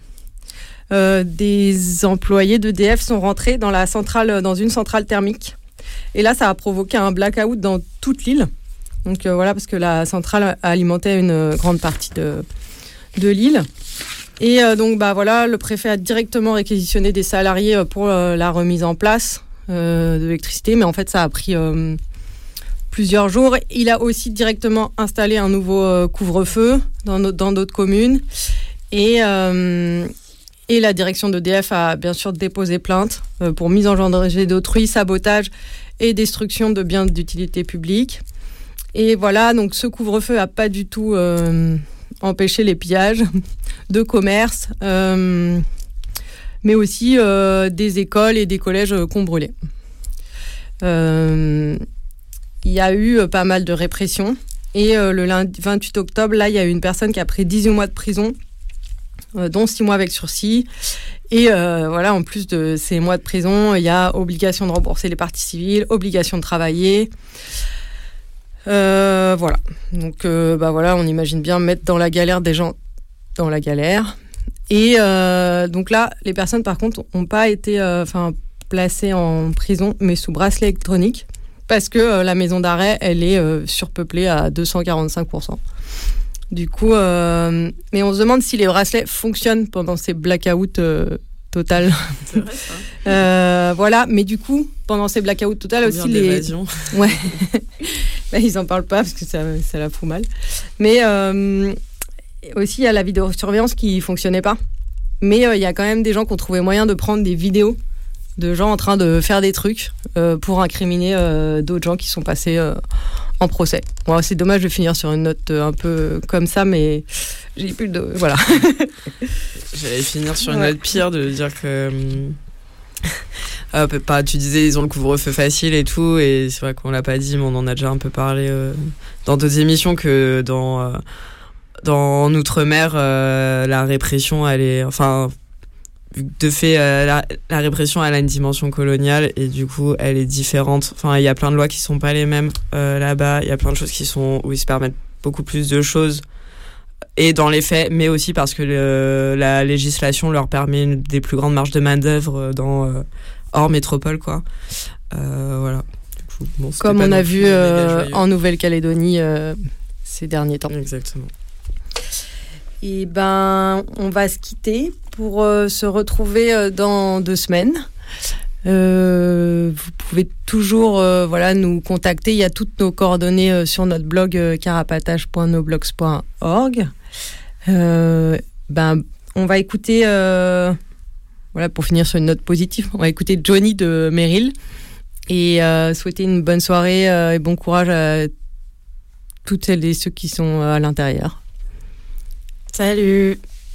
des employés d'EDF sont rentrés dans une centrale thermique. Et là, ça a provoqué un blackout dans toute l'île. Donc voilà, parce que la centrale alimentait une grande partie de l'île. Et donc voilà, le préfet a directement réquisitionné des salariés pour la remise en place de l'électricité, mais en fait ça a pris plusieurs jours. Il a aussi directement installé un nouveau couvre-feu dans d'autres communes. Et la direction d'EDF a bien sûr déposé plainte pour mise en danger d'autrui, sabotage et destruction de biens d'utilité publique. Et voilà, donc ce couvre-feu n'a pas du tout empêché les pillages de commerces, mais aussi des écoles et des collèges qu'on brûlait. Il y a eu pas mal de répression. Et le lundi 28 octobre, là, il y a eu une personne qui a pris 18 mois de prison, dont 6 mois avec sursis. Et voilà, en plus de ces mois de prison, il y a obligation de rembourser les parties civiles, obligation de travailler. Voilà. Donc, voilà, on imagine bien mettre dans la galère des gens dans la galère. Et donc là, les personnes, par contre, n'ont pas été placées en prison, mais sous bracelet électronique, parce que la maison d'arrêt, elle est surpeuplée à 245%. Du coup, mais on se demande si les bracelets fonctionnent pendant ces blackouts total. C'est vrai, ça. Voilà, mais du coup, pendant ces blackouts total aussi, ouais. Ils en parlent pas parce que ça la fout mal. Mais aussi, il y a la vidéosurveillance qui fonctionnait pas. Mais il y a quand même des gens qui ont trouvé moyen de prendre des vidéos de gens en train de faire des trucs pour incriminer d'autres gens qui sont passés en procès. Bon, c'est dommage de finir sur une note un peu comme ça, mais j'ai plus de... Voilà. J'allais finir sur une note pire, de dire que... tu disais, ils ont le couvre-feu facile et tout, et c'est vrai qu'on l'a pas dit, mais on en a déjà un peu parlé dans d'autres émissions, que dans Outre-mer, la répression, elle est... Enfin... De fait, la répression, elle a une dimension coloniale et du coup, elle est différente. Enfin, il y a plein de lois qui sont pas les mêmes là-bas. Il y a plein de choses où ils se permettent beaucoup plus de choses. Et dans les faits, mais aussi parce que la législation leur permet des plus grandes marges de main-d'œuvre hors métropole, quoi. Voilà. Du coup, comme on a vu en Nouvelle-Calédonie ces derniers temps. Exactement. Et on va se quitter pour se retrouver dans 2 semaines. Vous pouvez toujours nous contacter. Il y a toutes nos coordonnées sur notre blog carapatage.noblogs.org. On va écouter, pour finir sur une note positive, on va écouter Johnny de Meryl. et souhaiter une bonne soirée et bon courage à toutes celles et ceux qui sont à l'intérieur. Salut.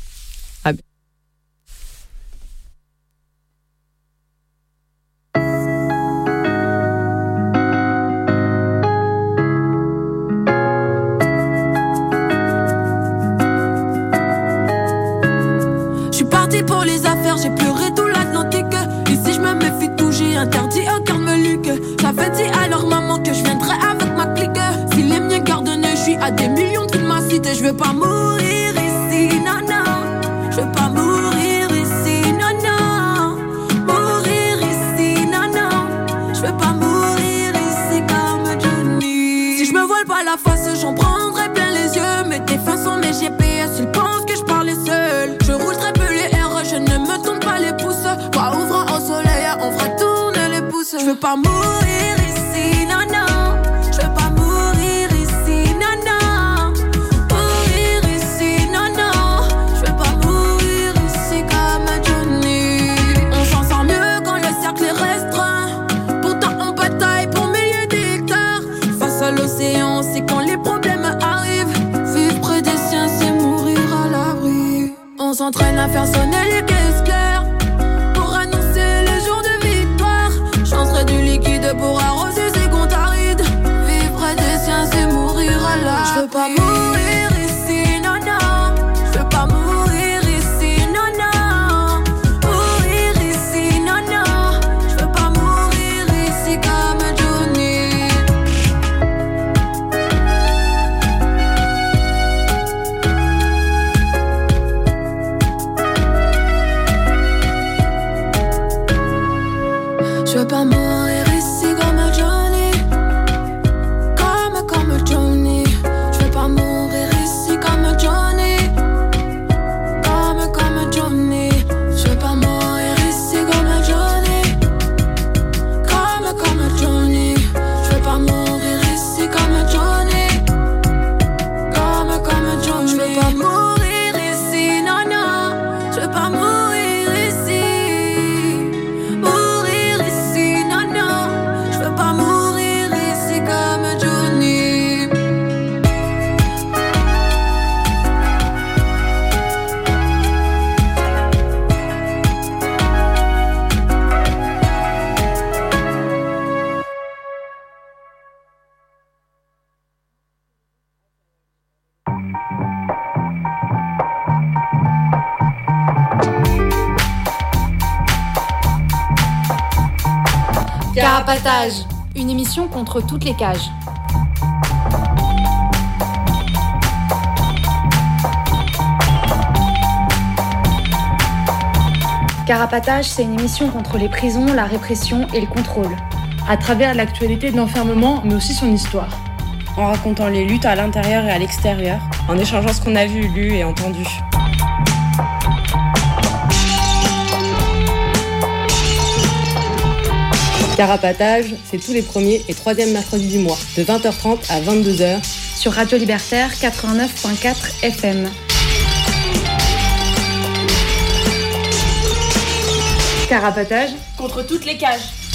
Pour les affaires, j'ai pleuré tout l'Atlantique. Ici je me méfie tout, j'ai interdit un cœur de me luque. J'avais dit à leur maman que je viendrais avec ma clique. Si les miens gardent je suis à des millions de ma cité. Je veux pas mourir ici, non non. Je veux pas mourir ici, non non. Mourir ici, non non. Je veux pas mourir ici comme Johnny. Si je me voile pas la face, j'en prendrai plein les yeux. Mes défunts sont mes GPS, ils pensent que je parlais seul. Je roule très peu les je ne me tourne pas les pouces. Pas ouvrant au soleil, on fera tourner les pouces. Je veux pas mourir ici, non, non. Je veux pas mourir ici, non, non. Mourir ici, non, non. Je veux pas mourir ici comme Johnny. On s'en sort mieux quand le cercle est restreint. Pourtant on bataille pour milliers d'hectares. Face à l'océan, c'est quand les problèmes arrivent. Vivre près des siens, c'est mourir à l'abri. On s'entraîne à faire sonner les caisses claires pour annoncer les jours de victoire. Chancerai du liquide pour arroser ces comptes arides. Vivre près des siens, c'est mourir à l'abri. Je veux pas mourir ici, non, non. Je veux pas mourir ici, non, non. Mourir ici, non, non. Je veux pas mourir ici comme Johnny. Je veux pas mourir ici comme Johnny. Comme Johnny. Je veux pas mourir ici comme Johnny. Comme Johnny. Je veux pas mourir ici comme Johnny. Comme Johnny. Je veux pas mourir ici comme Johnny. Comme Johnny. Je veux pas mourir ici, non, non. Je veux pas mourir ici. Mourir ici, non, non. Je veux pas mourir ici comme Johnny. Carapatage, une émission contre toutes les cages. Carapatage, c'est une émission contre les prisons, la répression et le contrôle. À travers l'actualité de l'enfermement, mais aussi son histoire. En racontant les luttes à l'intérieur et à l'extérieur. En échangeant ce qu'on a vu, lu et entendu. Carapatage, c'est tous les premiers et troisièmes mercredis du mois, de 20h30 à 22h, sur Radio Libertaire 89.4 FM. Carapatage contre toutes les cages.